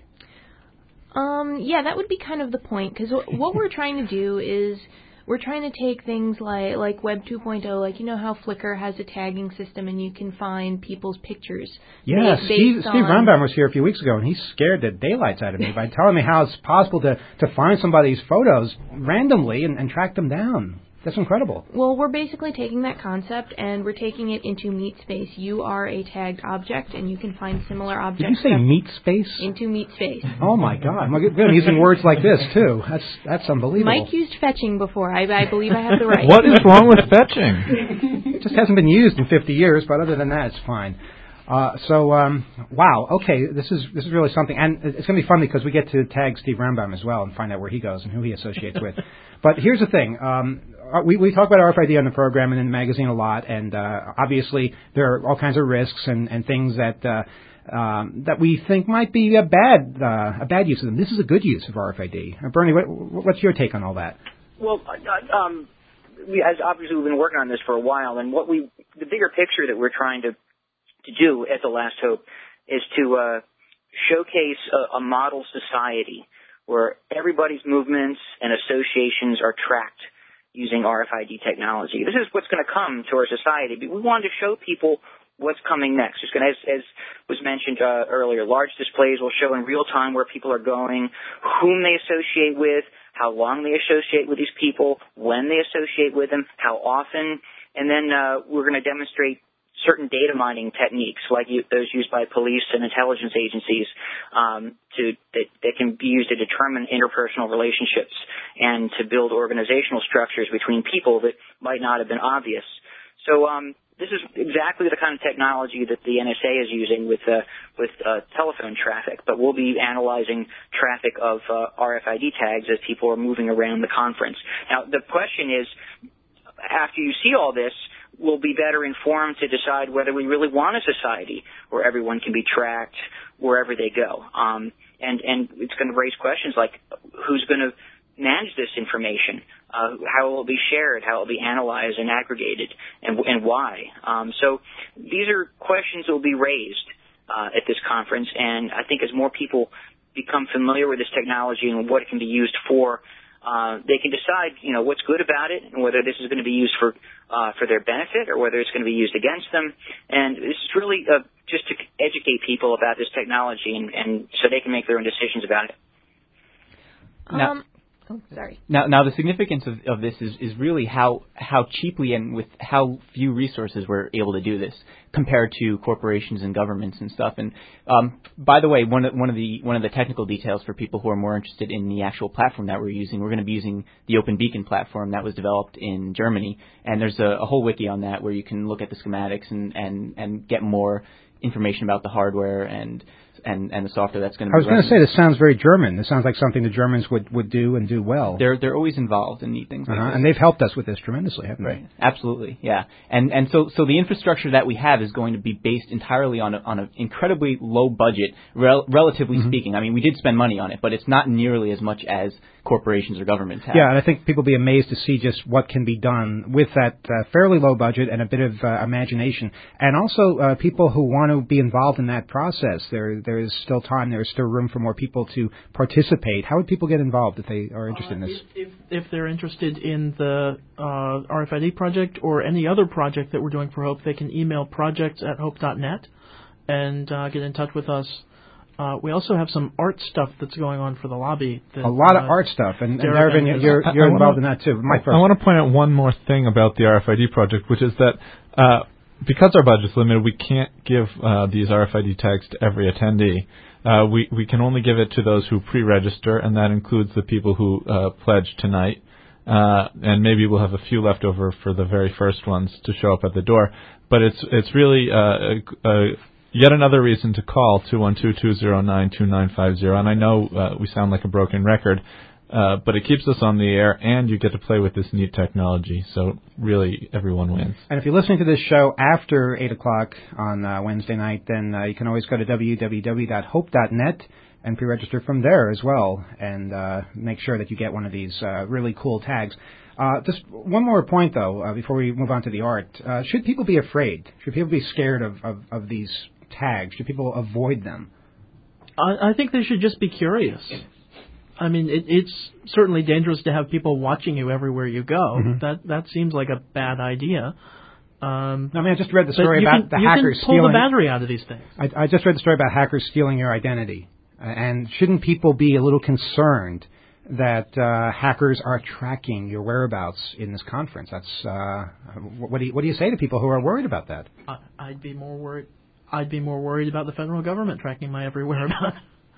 Um, yeah, that would be kind of the point, because what we're trying to do is we're trying to take things like like Web two point oh, like you know how Flickr has a tagging system and you can find people's pictures. Yes, ba- Steve, based Steve on- Rambam was here a few weeks ago, and he scared the daylights out of me by telling me how it's possible to, to find somebody's photos randomly and, and track them down. That's incredible. Well, we're basically taking that concept and we're taking it into MeetSpace. You are a tagged object, and you can find similar Did objects. you say that- meat space? Into MeetSpace. Oh my God! I'm good. I'm using words like this too. That's that's unbelievable. Mike used fetching before. I, I believe I have the right. What is wrong with fetching? It just hasn't been used in fifty years, but other than that, it's fine. Uh, so, um, wow, okay, this is this is really something, and it's going to be fun because we get to tag Steve Rambam as well and find out where he goes and who he associates with. But here's the thing: um, we we talk about R F I D on the program and in the magazine a lot, and uh, obviously there are all kinds of risks and, and things that uh, um, that we think might be a bad uh, a bad use of them. This is a good use of R F I D. Uh, Bernie, what, what's your take on all that? Well, uh, um, we, as obviously we've been working on this for a while, and what we the bigger picture that we're trying to to do at The Last Hope is to uh, showcase a, a model society where everybody's movements and associations are tracked using R F I D technology. This is what's going to come to our society. But we wanted to show people what's coming next. Just going to, as, as was mentioned uh, earlier, large displays will show in real time where people are going, whom they associate with, how long they associate with these people, when they associate with them, how often, and then uh, we're going to demonstrate certain data mining techniques like you, those used by police and intelligence agencies um, to that, that can be used to determine interpersonal relationships and to build organizational structures between people that might not have been obvious. So um, this is exactly the kind of technology that the N S A is using with uh, with uh, telephone traffic, but we'll be analyzing traffic of uh, R F I D tags as people are moving around the conference. Now, the question is, after you see all this, we'll be better informed to decide whether we really want a society where everyone can be tracked wherever they go. Um, and, and it's going to raise questions like, who's going to manage this information? Uh, how will it be shared? How will it be analyzed and aggregated? And, and why? Um, so these are questions that will be raised uh, at this conference. And I think as more people become familiar with this technology and what it can be used for, Uh, they can decide, you know, what's good about it and whether this is going to be used for uh, for their benefit or whether it's going to be used against them. And this is really uh, just to educate people about this technology and, and so they can make their own decisions about it. Now, Um, oh, sorry. Now, now the significance of, of this is, is really how how cheaply and with how few resources we're able to do this compared to corporations and governments and stuff. And um, by the way, one of, one of the one of the technical details for people who are more interested in the actual platform that we're using, we're going to be using the Open Beacon platform that was developed in Germany. And there's a, a whole wiki on that where you can look at the schematics and, and, and get more information about the hardware and and, and the software that's going to be I was going to running. say, this sounds very German. This sounds like something the Germans would, would do and do well. They're they're always involved in neat things like Uh-huh. this. And they've helped us with this tremendously, haven't Right. they? Absolutely, yeah. And and so so the infrastructure that we have is going to be based entirely on a, on an incredibly low budget, rel- relatively Mm-hmm. speaking. I mean, we did spend money on it, but it's not nearly as much as corporations or governments have. Yeah, and I think people will be amazed to see just what can be done with that uh, fairly low budget and a bit of uh, imagination. And also uh, people who want to be involved in that process. There, there is still time. There is still room for more people to participate. How would people get involved if they are interested Uh, in this? If, if they're interested in the uh, R F I D project or any other project that we're doing for Hope, they can email projects at hope dot net and uh, get in touch with us. Uh, we also have some art stuff that's going on for the lobby. That, A lot uh, of art stuff, and, and Derek Darvin, and you're, his- you're I- I involved wanna- in that too. Mike I first. want to point out one more thing about the R F I D project, which is that uh, because our budget's limited, we can't give uh, these R F I D tags to every attendee. Uh, we, we can only give it to those who pre-register, and that includes the people who uh, pledge tonight. Uh, and maybe we'll have a few left over for the very first ones to show up at the door. But it's it's really uh, a, a yet another reason to call two one two, two zero nine, two nine five zero. And I know uh, we sound like a broken record, uh, but it keeps us on the air, and you get to play with this neat technology. So really, everyone wins. And if you're listening to this show after eight o'clock on uh, Wednesday night, then uh, you can always go to w w w dot hope dot net and pre-register from there as well, and uh, make sure that you get one of these uh, really cool tags. Uh, just one more point, though, uh, before we move on to the art. Uh, should people be afraid? Should people be scared of, of, of these tags? Should people avoid them? I, I think they should just be curious. I mean, it, it's certainly dangerous to have people watching you everywhere you go. Mm-hmm. That that seems like a bad idea. Um, I mean, I just read the but story you about can, the you hackers can pull stealing. the battery out of these things. I, I just read the story about hackers stealing your identity. Uh, and shouldn't people be a little concerned that uh, hackers are tracking your whereabouts in this conference? That's uh, what do you, what do you say to people who are worried about that? I, I'd be more worried. I'd be more worried about the federal government tracking my every whereabouts.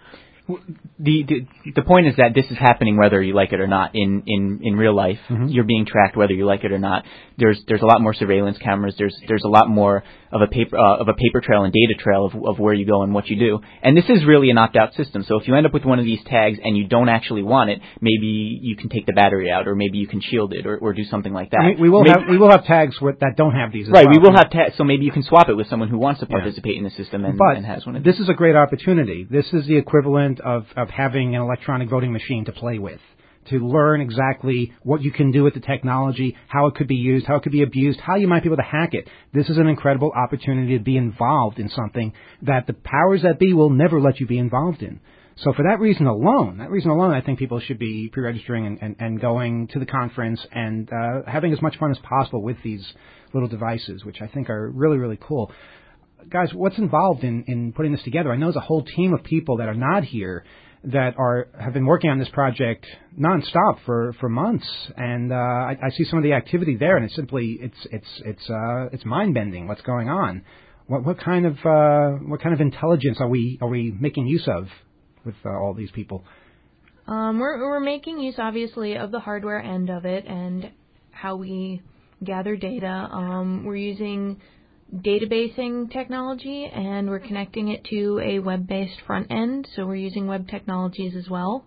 The, the the point is that this is happening whether you like it or not. In in, in real life, Mm-hmm. you're being tracked whether you like it or not. There's there's a lot more surveillance cameras. There's there's a lot more of a paper uh, of a paper trail and data trail of of where you go and what you do. And this is really an opt-out system. So if you end up with one of these tags and you don't actually want it, maybe you can take the battery out, or maybe you can shield it, or, or do something like that. I mean, we will maybe, have we will have tags with, that don't have these. As right. well. We will have tags. So maybe you can swap it with someone who wants to Yeah. participate in the system and, But and has one of these. this is a great opportunity. This is the equivalent of, of having an electronic voting machine to play with, to learn exactly what you can do with the technology, how it could be used, how it could be abused, how you might be able to hack it. This is an incredible opportunity to be involved in something that the powers that be will never let you be involved in. So for that reason alone, that reason alone, I think people should be pre-registering and, and, and going to the conference and uh, having as much fun as possible with these little devices, which I think are really, really cool. Guys, what's involved in, in putting this together? I know there's a whole team of people that are not here that are have been working on this project nonstop for, for months, and uh, I, I see some of the activity there, and it's simply it's it's it's uh, it's mind bending what's going on. What what kind of uh, what kind of intelligence are we are we making use of with uh, all these people? Um, we're we're making use, obviously, of the hardware end of it and how we gather data. Um, we're using databasing technology, and we're connecting it to a web-based front end, so we're using web technologies as well.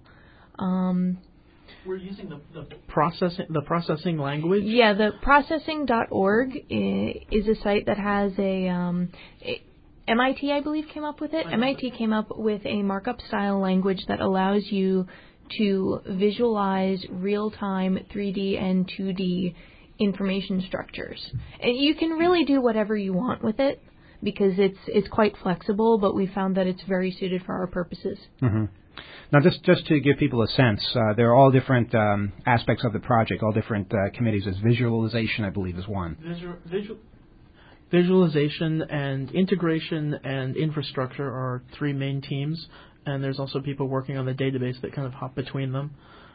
Um, we're using the, the processing the processing language. Yeah, the processing dot org is a site that has a, um, a M I T, I believe, came up with it. M I T came up with a markup style language that allows you to visualize real-time three D and two D information structures. And you can really do whatever you want with it because it's it's quite flexible, but we found that it's very suited for our purposes. Mm-hmm. Now, just just to give people a sense, uh, there are all different um, aspects of the project, all different uh, committees. As visualization, I believe, is one. Visual, visual, visualization and integration and infrastructure are three main teams, and there's also people working on the database that kind of hop between them.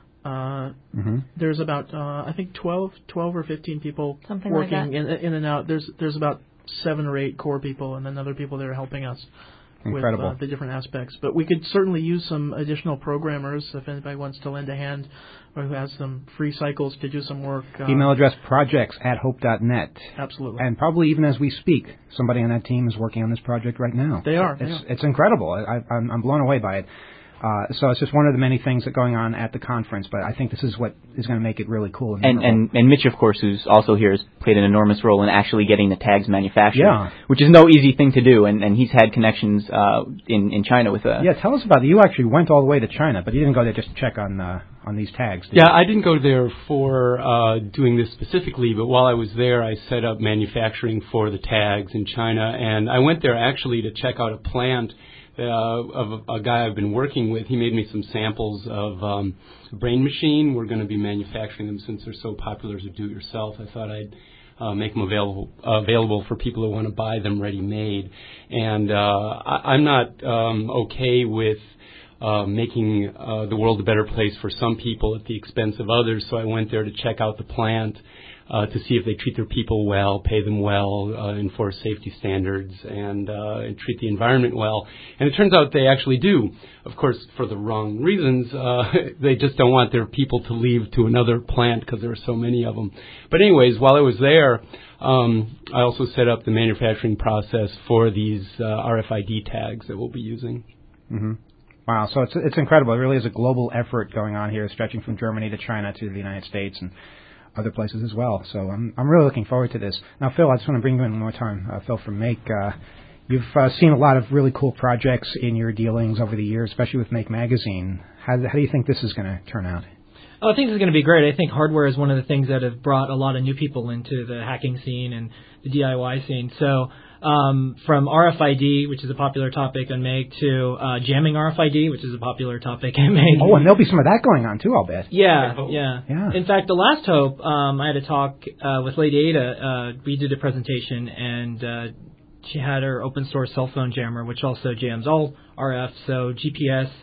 Uh, mm-hmm. There's about uh, I think twelve, twelve or fifteen people Something working like that. in in and out. There's there's about seven or eight core people, and then other people that are helping us. Incredible. With uh, the different aspects. But we could certainly use some additional programmers if anybody wants to lend a hand or who has some free cycles to do some work. Uh, Email address projects at hope dot net. Absolutely. And probably even as we speak, somebody on that team is working on this project right now. They are. It's, they are. it's incredible. I, I'm, I'm blown away by it. Uh, so it's just one of the many things that are going on at the conference, but I think this is what is going to make it really cool. And, and, and, and Mitch, of course, who's also here, has played an enormous role in actually getting the tags manufactured, yeah. which is no easy thing to do, and, and he's had connections uh, in, in China with a... Yeah, tell us about it. You actually went all the way to China, but you didn't go there just to check on uh, on these tags, did Yeah, you? I didn't go there for uh, doing this specifically, but while I was there, I set up manufacturing for the tags in China, and I went there actually to check out a plant Uh, of a, a guy I've been working with. He made me some samples of um, Brain Machine. We're going to be manufacturing them since they're so popular as a do-it-yourself. I thought I'd uh, make them available uh, available for people who want to buy them ready-made. And uh, I, I'm not um, okay with uh, making uh, the world a better place for some people at the expense of others. So I went there to check out the plant. Uh, to see if they treat their people well, pay them well, uh, enforce safety standards, and, uh, and treat the environment well. And it turns out they actually do. Of course, for the wrong reasons. Uh, they just don't want their people to leave to another plant because there are so many of them. But anyways, while I was there, um, I also set up the manufacturing process for these uh, R F I D tags that we'll be using. Mm-hmm. Wow, so it's it's incredible. It really is a global effort going on here, stretching from Germany to China to the United States and other places as well. So I'm I'm really looking forward to this. Now, Phil, I just want to bring you in one more time. Uh, Phil from Make. Uh, you've uh, seen a lot of really cool projects in your dealings over the years, especially with Make Magazine. How, how do you think this is going to turn out? Oh, I think this is going to be great. I think hardware is one of the things that have brought a lot of new people into the hacking scene and the D I Y scene. So um, from R F I D, which is a popular topic on Make, to uh, jamming R F I D, which is a popular topic on Make. Oh, and there'll be some of that going on, too, I'll bet. Yeah, yeah. yeah. In fact, the last Hope, um, I had a talk uh, with Lady Ada. Uh, we did a presentation, and uh, she had her open source cell phone jammer, which also jams all R F, so G P S,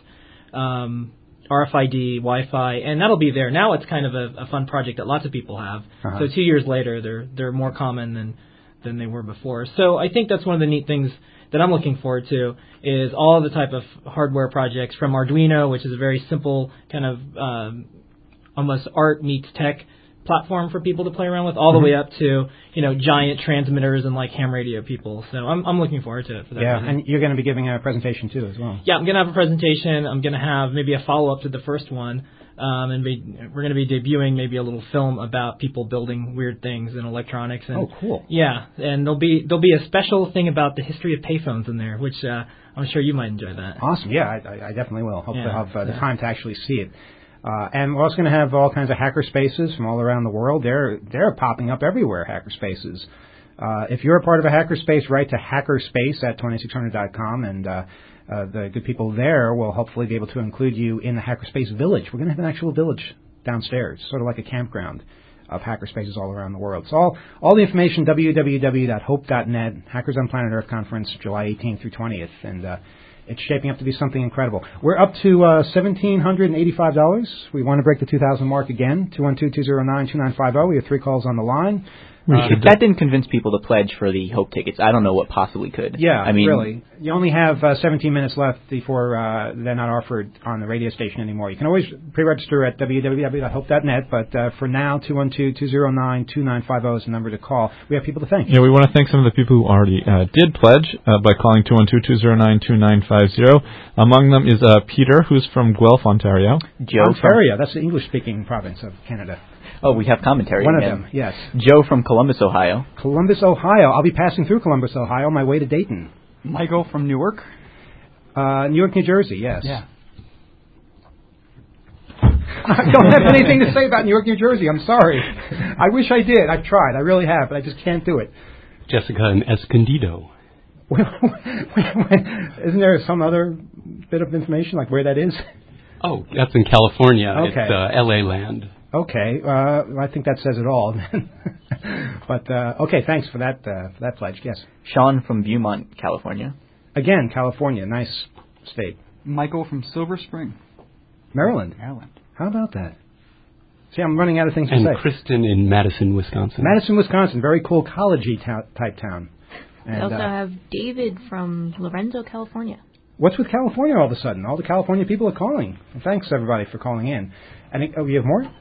um, R F I D, Wi-Fi, and that'll be there. Now it's kind of a, a fun project that lots of people have. Uh-huh. So two years later, they're they're more common than than they were before. So I think that's one of the neat things that I'm looking forward to is all the type of hardware projects from Arduino, which is a very simple kind of um, almost art meets tech platform for people to play around with, all the mm-hmm. way up to, you know, giant transmitters and like ham radio people. So I'm I'm looking forward to it for that Yeah, reason. and you're going to be giving a presentation too as well. Yeah, I'm going to have a presentation. I'm going to have maybe a follow-up to the first one. Um, and be, we're going to be debuting maybe a little film about people building weird things in electronics. And, oh, cool. Yeah, and there'll be there'll be a special thing about the history of payphones in there, which uh, I'm sure you might enjoy that. Awesome. Yeah, I, I definitely will. Hope yeah. to have uh, the yeah. time to actually see it. Uh, and we're also going to have all kinds of hacker spaces from all around the world. They're they're popping up everywhere, hacker spaces. Uh, if you're a part of a hackerspace, write to hackerspace at twenty-six hundred dot com, and uh, uh, the good people there will hopefully be able to include you in the hackerspace village. We're going to have an actual village downstairs, sort of like a campground of hackerspaces all around the world. So all, all the information, w w w dot hope dot net, Hackers on Planet Earth Conference, July eighteenth through twentieth, and uh, it's shaping up to be something incredible. We're up to uh, one thousand seven hundred eighty-five dollars. We want to break the two thousand mark again, two one two, two zero nine, two nine five zero. We have three calls on the line. Uh, if that didn't convince people to pledge for the Hope tickets, I don't know what possibly could. Yeah, I mean, really. You only have uh, seventeen minutes left before uh, they're not offered on the radio station anymore. You can always pre-register at w w w dot hope dot net, but uh, for now, two one two, two zero nine, two nine five zero is the number to call. We have people to thank. Yeah, we want to thank some of the people who already uh, did pledge uh, by calling two one two, two zero nine, two nine five zero. Among them is uh, Peter, who's from Guelph, Ontario. Joe Ontario, that's the English-speaking province of Canada. Oh, we have commentary One again. of them, yes. Joe from Columbus, Ohio. Columbus, Ohio. I'll be passing through Columbus, Ohio on my way to Dayton. Michael from Newark. Uh, Newark, New Jersey, yes. Yeah. I don't have anything to say about Newark, New Jersey. I'm sorry. I wish I did. I've tried. I really have, but I just can't do it. Jessica in Escondido. Isn't there some other bit of information, like where that is? Oh, that's in California. Okay. It's uh, L A land. Okay, uh, I think that says it all. But uh, okay, thanks for that uh, for that pledge. Yes. Sean from Beaumont, California. Again, California, nice state. Michael from Silver Spring, Maryland. Maryland. How about that? See, I'm running out of things and to say. Kristen in Madison, Wisconsin. Madison, Wisconsin, very cool college-y ta- type town. And, We also uh, have David from Lorenzo, California. What's with California all of a sudden? All the California people are calling. Well, thanks everybody for calling in. I think oh, we have more.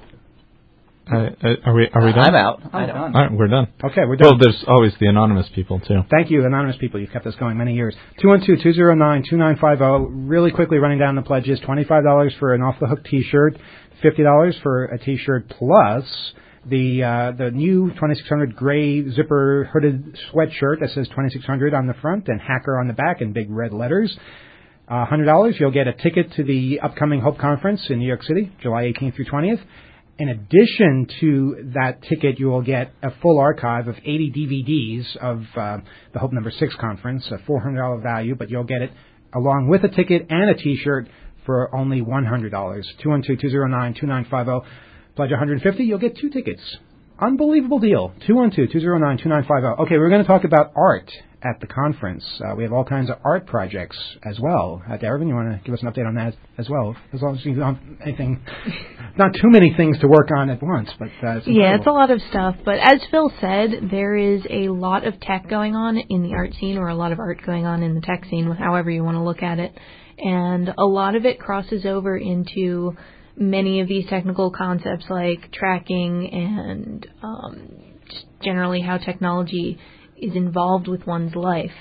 Uh, uh, are we are we done? I'm out. I'm done. All right, we're done. Okay, we're done. Well, there's always the anonymous people too. Thank you, anonymous people. You've kept us going many years. two one two, two zero nine, two nine five zero. Really quickly running down the pledges. twenty-five dollars for an off-the-hook T-shirt. fifty dollars for a T-shirt plus the uh, the new twenty-six hundred gray zipper hooded sweatshirt that says twenty-six hundred on the front and Hacker on the back in big red letters. Uh, one hundred dollars, you'll get a ticket to the upcoming Hope Conference in New York City, July eighteenth through twentieth. In addition to that ticket, you will get a full archive of eighty D V Ds of uh, the Hope Number six conference, a four hundred dollars value, but you'll get it along with a ticket and a T-shirt for only one hundred dollars. two one two, two zero nine, two nine five zero. Pledge one hundred fifty dollars, you'll get two tickets. Unbelievable deal. two one two, two zero nine, two nine five zero. Okay, we're going to talk about art at the conference. Uh, we have all kinds of art projects as well. Uh, Darvin, you want to give us an update on that as well? As long as you don't have anything, not too many things to work on at once, but uh, it's yeah, it's a lot of stuff. But as Phil said, there is a lot of tech going on in the art scene, or a lot of art going on in the tech scene, however you want to look at it. And a lot of it crosses over into many of these technical concepts like tracking and um, just generally how technology is involved with one's life.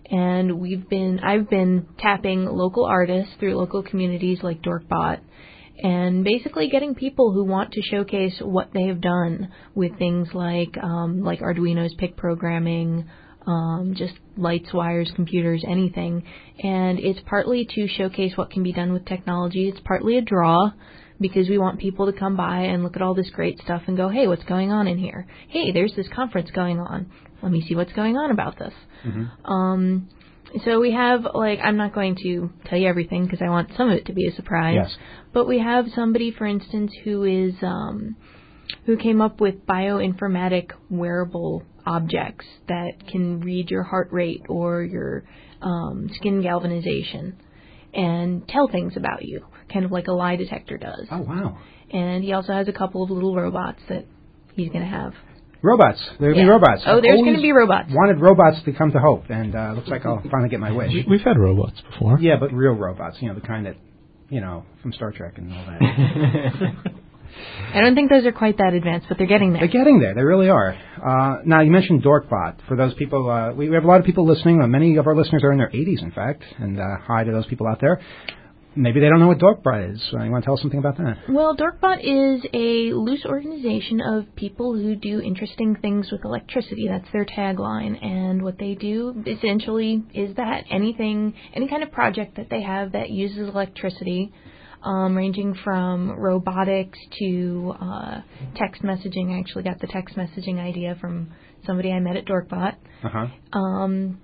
And we've been, I've been tapping local artists through local communities like Dorkbot, and basically getting people who want to showcase what they have done with things like um, like Arduino's P I C programming, um, just lights, wires, computers, anything. And it's partly to showcase what can be done with technology. It's partly a draw, because we want people to come by and look at all this great stuff and go, hey, what's going on in here? Hey, there's this conference going on. Let me see what's going on about this. Mm-hmm. Um, so we have, like, I'm not going to tell you everything because I want some of it to be a surprise. Yes. But we have somebody, for instance, who is um, who came up with bioinformatic wearable objects that can read your heart rate or your um, skin galvanization and tell things about you, kind of like a lie detector does. Oh, wow. And he also has a couple of little robots that he's going to have. Robots. There'll yeah. be robots. Oh, I've there's going to be robots. Wanted robots to come to Hope, and uh, looks like I'll finally get my wish. We've had robots before. Yeah, but real robots. You know, the kind that, you know, from Star Trek and all that. I don't think those are quite that advanced, but they're getting there. They're getting there. They really are. Uh, now, you mentioned Dorkbot. For those people, uh, we, we have a lot of people listening. Uh, many of our listeners are in their eighties, in fact. And uh, hi to those people out there. Maybe they don't know what Dorkbot is. Uh, you want to tell us something about that? Well, Dorkbot is a loose organization of people who do interesting things with electricity. That's their tagline. And what they do essentially is that anything, any kind of project that they have that uses electricity, Um, ranging from robotics to uh, text messaging. I actually got the text messaging idea from somebody I met at Dorkbot. Uh-huh. Um,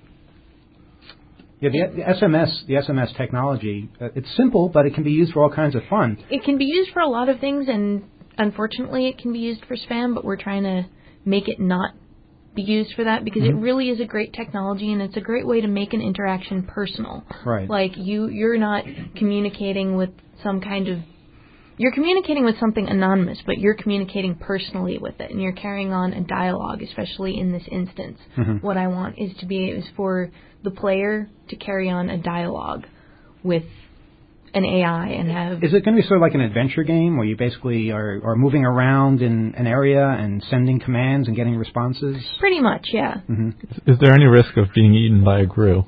yeah, the, the S M S, the S M S technology, uh, it's simple, but it can be used for all kinds of fun. It can be used for a lot of things, and unfortunately it can be used for spam, but we're trying to make it not be used for that, because mm-hmm. it really is a great technology, and it's a great way to make an interaction personal. Right. Like you, you're not communicating with some kind of you're communicating with something anonymous, but you're communicating personally with it, and you're carrying on a dialogue, especially in this instance. Mm-hmm. What I want is to be is for the player to carry on a dialogue with an A I and have... Is it going to be sort of like an adventure game where you basically are, are moving around in an area and sending commands and getting responses? Pretty much, yeah. Mm-hmm. Is there any risk of being eaten by a grue?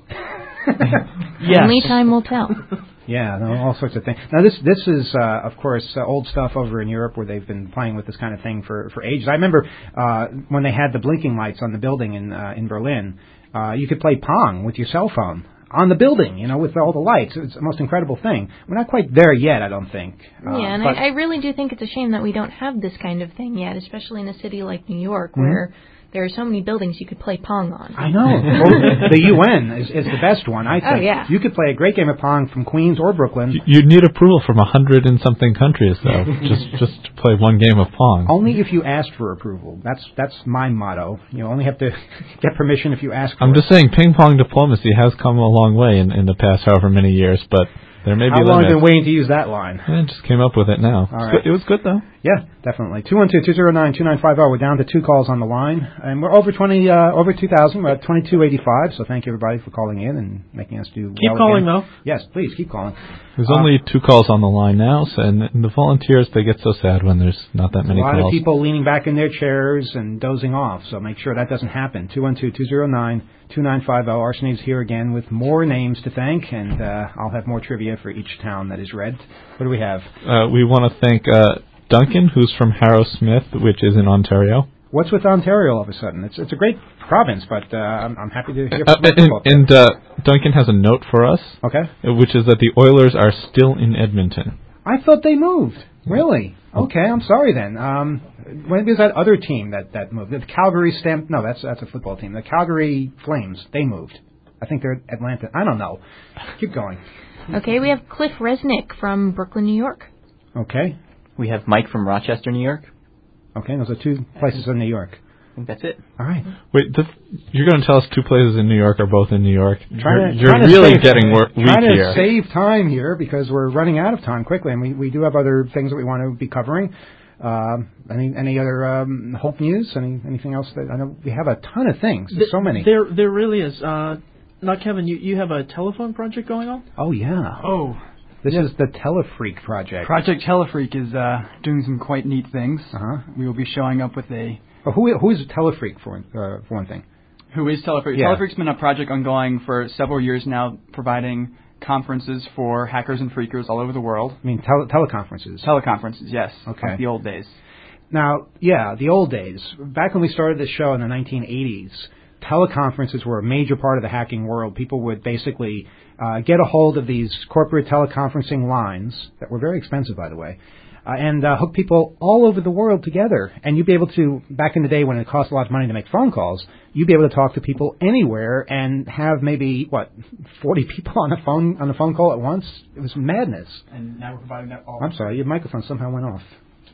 Yes. Only time will tell. Yeah, no, all sorts of things. Now, this this is, uh, of course, uh, old stuff over in Europe where they've been playing with this kind of thing for, for ages. I remember uh, when they had the blinking lights on the building in uh, in Berlin, uh, you could play Pong with your cell phone on the building, you know, with all the lights. It's the most incredible thing. We're not quite there yet, I don't think. Uh, yeah, and I, I really do think it's a shame that we don't have this kind of thing yet, especially in a city like New York, mm-hmm. where there are so many buildings you could play Pong on. I know. Well, the U N is, is the best one, I think. Oh, yeah. You could play a great game of Pong from Queens or Brooklyn. You'd need approval from a hundred and something countries, though, just just to play one game of Pong. Only if you asked for approval. That's that's my motto. You only have to get permission if you ask for I'm it. just saying, ping pong diplomacy has come a long way in, in the past however many years, but there may How be long limits. have you been waiting to use that line? I just came up with it now. All right. It was good, though. Yeah, definitely. two one two, two zero nine, two nine five zero. We're down to two calls on the line, and we're over twenty, uh, over two thousand. We're at twenty-two eighty-five. So thank you everybody for calling in and making us do. Keep well calling again. though. Yes, please keep calling. There's um, only two calls on the line now, so, and, and the volunteers, they get so sad when there's not that many a lot calls. of people leaning back in their chairs and dozing off. So make sure that doesn't happen. two one two, two zero nine, two nine five zero. Arsenie's here again with more names to thank, and uh, I'll have more trivia for each town that is read. What do we have? Uh, we want to thank uh, Duncan, who's from Harrow Smith, which is in Ontario. What's with Ontario all of a sudden? It's it's a great province, but uh, I'm, I'm happy to hear Uh, from and and uh, Duncan has a note for us, okay, which is that the Oilers are still in Edmonton. I thought they moved. Really? Okay, I'm sorry then. Um, when was that other team that, that moved? The Calgary Stamp... No, that's that's a football team. The Calgary Flames, they moved. I think they're Atlanta. I don't know. Keep going. Okay, we have Cliff Resnick from Brooklyn, New York. Okay. We have Mike from Rochester, New York. Okay, those are two places in New York. I think that's it. All right. Wait, this, you're going to tell us two places in New York are both in New York? Trying you're to, you're really save, getting wor- weak trying to here. save time here because we're running out of time quickly, and we, we do have other things that we want to be covering. Um, any any other um, Hope news? Any anything else that I know we have a ton of things. There's so many. There there really is. Uh, not Kevin. You you have a telephone project going on? Oh yeah. Oh. This is the Telefreak project. Project Telefreak is uh, doing some quite neat things. Uh-huh. We will be showing up with a... Well, who who is Telefreak for uh, for one thing? Who is Telefreak? Yeah. Telefreak's been a project ongoing for several years now, providing conferences for hackers and freakers all over the world. I mean, tele- teleconferences. Teleconferences, yes. Okay. Like the old days. Now, yeah, the old days. Back when we started this show in the nineteen eighties, teleconferences were a major part of the hacking world. People would basically uh, get a hold of these corporate teleconferencing lines that were very expensive, by the way, uh, and uh, hook people all over the world together. And you'd be able to, back in the day when it cost a lot of money to make phone calls, you'd be able to talk to people anywhere and have maybe, what, forty people on a phone on a phone call at once? It was madness. And now we're providing that all. I'm sorry, your microphone somehow went off.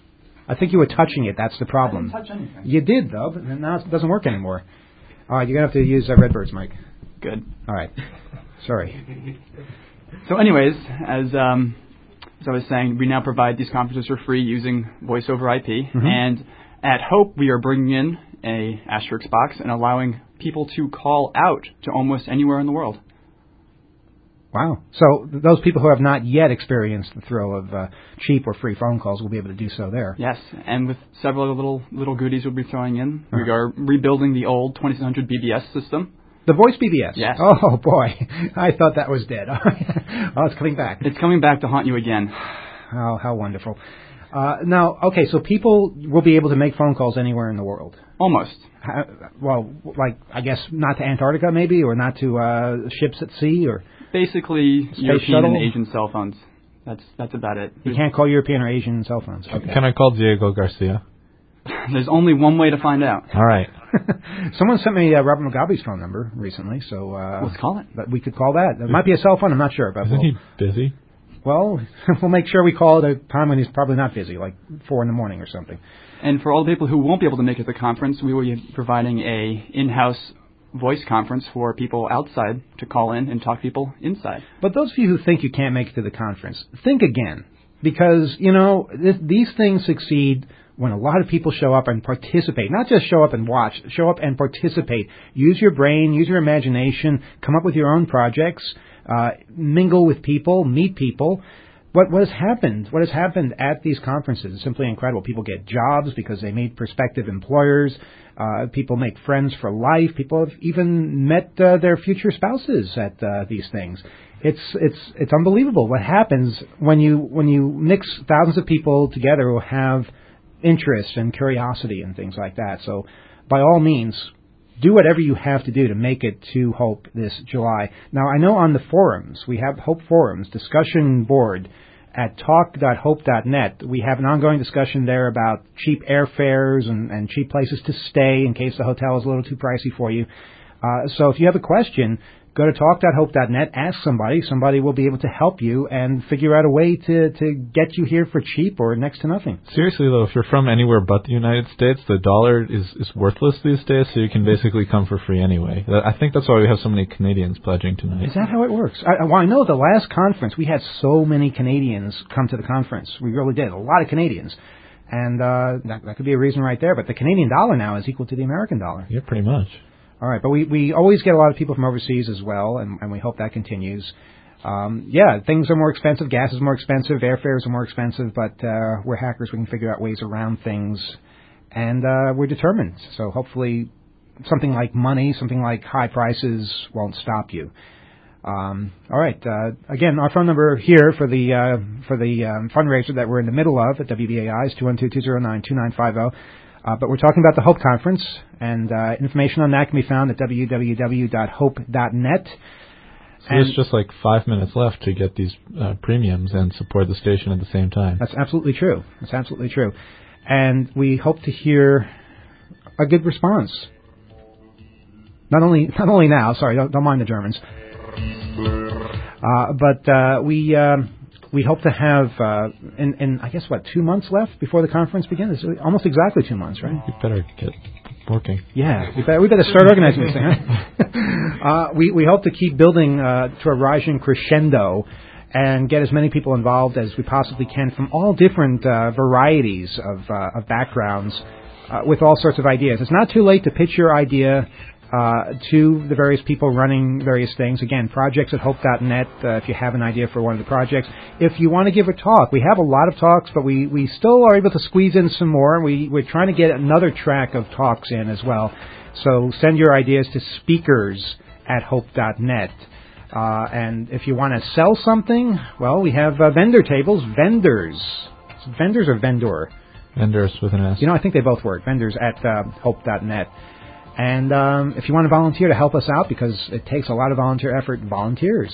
I think you were touching it. That's the problem. I didn't touch anything. You did, though, but now it doesn't work anymore. All right, you're going to have to use uh, Redbird's mic. Good. All right. Sorry. So anyways, as um, as I was saying, we now provide these conferences for free using voice over I P. Mm-hmm. And at Hope, we are bringing in a asterisk box and allowing people to call out to almost anywhere in the world. Wow. So th- those people who have not yet experienced the thrill of uh, cheap or free phone calls will be able to do so there. Yes, and with several other little little goodies we'll be throwing in. Uh-huh. We are rebuilding the old twenty-six hundred B B S system. The voice B B S? Yes. Oh, boy. I thought that was dead. Oh, it's coming back. It's coming back to haunt you again. Oh, how wonderful. Uh, now, okay, so people will be able to make phone calls anywhere in the world. Almost. How, well, like, I guess not to Antarctica, maybe, or not to uh, ships at sea, or... Basically, Space European shuttle? and Asian cell phones. That's that's about it. You can't call European or Asian cell phones. Okay. Can I call Diego Garcia? There's only one way to find out. All right. Someone sent me uh, Robert Mugabe's phone number recently, so... Uh, Let's call it. But we could call that. It might be a cell phone, I'm not sure. But Isn't we'll, he busy? Well, we'll make sure we call at a time when he's probably not busy, like four in the morning or something. And for all the people who won't be able to make it to the conference, we will be providing a in-house voice conference for people outside to call in and talk to people inside. But those of you who think you can't make it to the conference, think again. because, you know, th- these things succeed when a lot of people show up and participate. Not just show up and watch, show up and participate. Use your brain, use your imagination, come up with your own projects, uh, mingle with people, meet people. What, what has happened? What has happened at these conferences is simply incredible. People get jobs because they meet prospective employers. Uh, people make friends for life. People have even met uh, their future spouses at uh, these things. It's it's it's unbelievable what happens when you when you mix thousands of people together who have interest and curiosity and things like that. So, by all means, do whatever you have to do to make it to Hope this July. Now, I know on the forums, we have Hope Forums, discussion board at talk dot hope dot net. We have an ongoing discussion there about cheap airfares and, and cheap places to stay in case the hotel is a little too pricey for you. Uh, so if you have a question, go to talk dot hope dot net, ask somebody. Somebody will be able to help you and figure out a way to, to get you here for cheap or next to nothing. Seriously, though, if you're from anywhere but the United States, the dollar is, is worthless these days, so you can basically come for free anyway. I think that's why we have so many Canadians pledging tonight. Is that how it works? I, well, I know the last conference, we had so many Canadians come to the conference. We really did. A lot of Canadians. And uh, that, that could be a reason right there. But the Canadian dollar now is equal to the American dollar. Yeah, pretty much. All right, but we, we always get a lot of people from overseas as well, and, and we hope that continues. Um, yeah, things are more expensive, gas is more expensive, airfares are more expensive, but uh, we're hackers. We can figure out ways around things, and uh, we're determined. So hopefully something like money, something like high prices won't stop you. Um, all right, uh, again, our phone number here for the uh, for the um, fundraiser that we're in the middle of at W B A I is two one two, two zero nine, two nine five zero. Uh, but we're talking about the Hope Conference, and uh, information on that can be found at w w w dot hope dot net. So there's just like five minutes left to get these uh, premiums and support the station at the same time. That's absolutely true. That's absolutely true. And we hope to hear a good response. Not only not only now, sorry, don't, don't mind the Germans. Uh, but uh, we... Um, We hope to have, uh, in, in, I guess, what, two months left before the conference begins? It's almost exactly two months, right? You better get working. Yeah, we better, we better start organizing this thing, huh? uh, we, we hope to keep building uh, to a rising crescendo and get as many people involved as we possibly can from all different uh, varieties of, uh, of backgrounds uh, with all sorts of ideas. It's not too late to pitch your idea Uh, to the various people running various things. Again, projects at hope dot net uh, if you have an idea for one of the projects. If you want to give a talk, we have a lot of talks, but we, we still are able to squeeze in some more. We, we're trying to get another track of talks in as well. So send your ideas to speakers at hope dot net. Uh, and if you want to sell something, well, we have uh, vendor tables. Vendors. Vendors or vendor? Vendors with an S. You know, I think they both work. Vendors at uh, hope dot net. And um, if you want to volunteer to help us out, because it takes a lot of volunteer effort, volunteers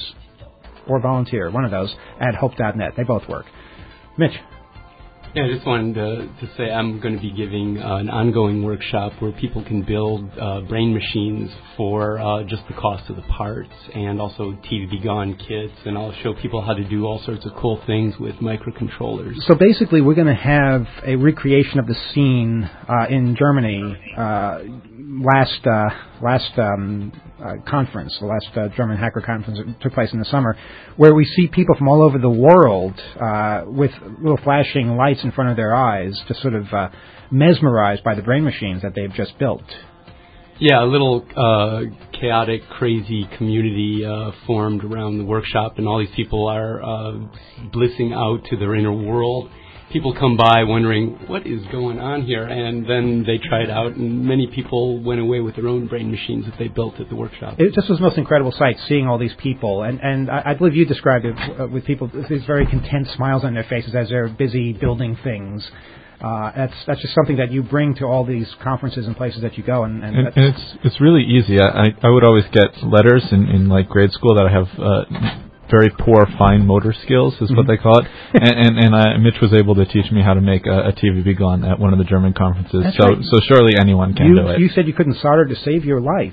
or volunteer, one of those, at hope dot net. They both work. Mitch. Yeah, I just wanted to, to say I'm going to be giving uh, an ongoing workshop where people can build uh, brain machines for uh, just the cost of the parts, and also T V Be Gone kits, and I'll show people how to do all sorts of cool things with microcontrollers. So basically we're going to have a recreation of the scene uh, in Germany uh, last uh, last um, uh, conference, the last uh, German hacker conference that took place in the summer, where we see people from all over the world uh, with little flashing lights in front of their eyes, just sort of uh, mesmerized by the brain machines that they've just built. Yeah, a little uh, chaotic, crazy community uh, formed around the workshop, and all these people are uh, blissing out to their inner world. People come by wondering, what is going on here? And then they try it out, and many people went away with their own brain machines that they built at the workshop. It just was the most incredible sight, seeing all these people. And, and I, I believe you described it uh, with people, these very content smiles on their faces as they're busy building things. Uh, that's that's just something that you bring to all these conferences and places that you go. And, and, and, and it's it's really easy. I, I would always get letters in, in like grade school that I have... Uh, very poor fine motor skills is what mm-hmm. they call it, and and, and I, Mitch was able to teach me how to make a, a T V Be Gone at one of the German conferences. That's so right. so surely anyone can you, do it. You said you couldn't solder to save your life,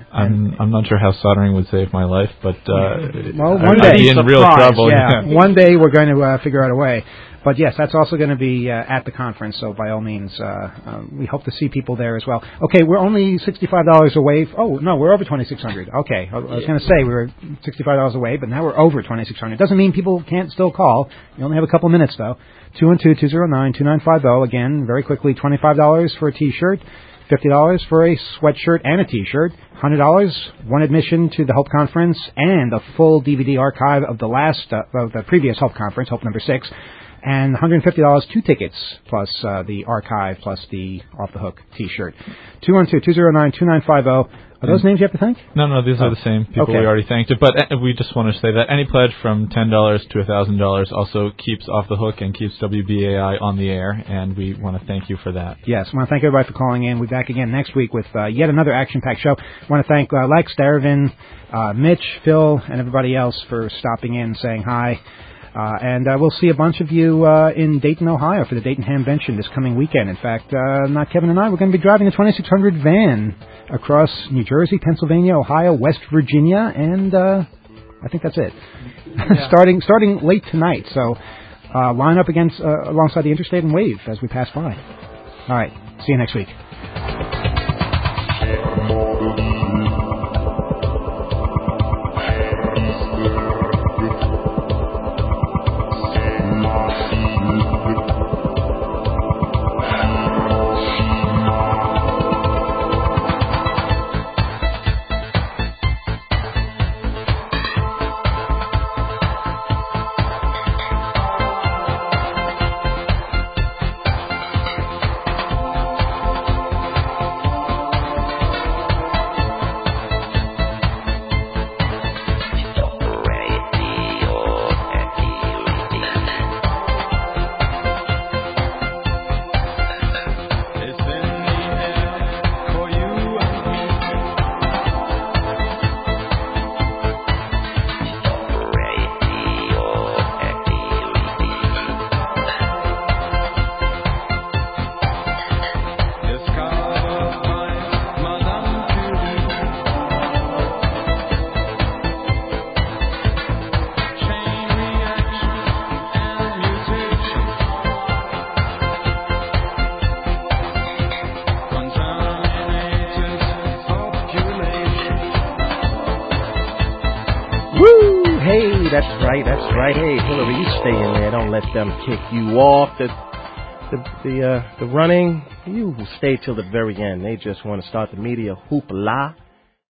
I'm I'm not sure how soldering would save my life, but uh, well, I, one I'd day be in real trouble. Yeah. yeah. One day we're going to uh, figure out a way. But yes, that's also going to be uh, at the conference. So by all means, uh, uh, we hope to see people there as well. Okay, we're only sixty-five dollars away. F- oh no, we're over twenty-six hundred. Okay, I, I was going to say we were sixty-five dollars away, but now we're over twenty-six hundred. Doesn't mean people can't still call. You only have a couple minutes though. two one two, two zero nine, two nine five zero. Again, very quickly, twenty-five dollars for a T-shirt. fifty dollars for a sweatshirt and a T-shirt, one hundred dollars, one admission to the Hope Conference, and a full D V D archive of the last, uh, of the previous Hope Conference, Hope number six, and one hundred fifty dollars, two tickets, plus uh, the archive, plus the Off the Hook T-shirt. two one two, two zero nine, two nine five zero. Are those names you have to thank? No, no, these oh. are the same people. Okay. We already thanked it. But uh, we just want to say that any pledge from ten dollars to one thousand dollars also keeps Off the Hook and keeps W B A I on the air, and we want to thank you for that. Yes, I want to thank everybody for calling in. We'll be back again next week with uh, yet another action-packed show. I want to thank uh, Lex, Darvin, uh, Mitch, Phil, and everybody else for stopping in, saying hi. Uh, and uh, we'll see a bunch of you uh, in Dayton, Ohio for the Dayton Hamvention this coming weekend. In fact, uh, not Kevin and I, we're going to be driving a twenty-six hundred van across New Jersey, Pennsylvania, Ohio, West Virginia, and uh, I think that's it. Yeah. starting starting late tonight. So uh, line up against uh, alongside the interstate and wave as we pass by. All right. See you next week. That's right, that's right. Hey, Hillary, you stay in there. Don't let them kick you off. The the the, uh, the running, you stay till the very end. They just want to start the media hoopla.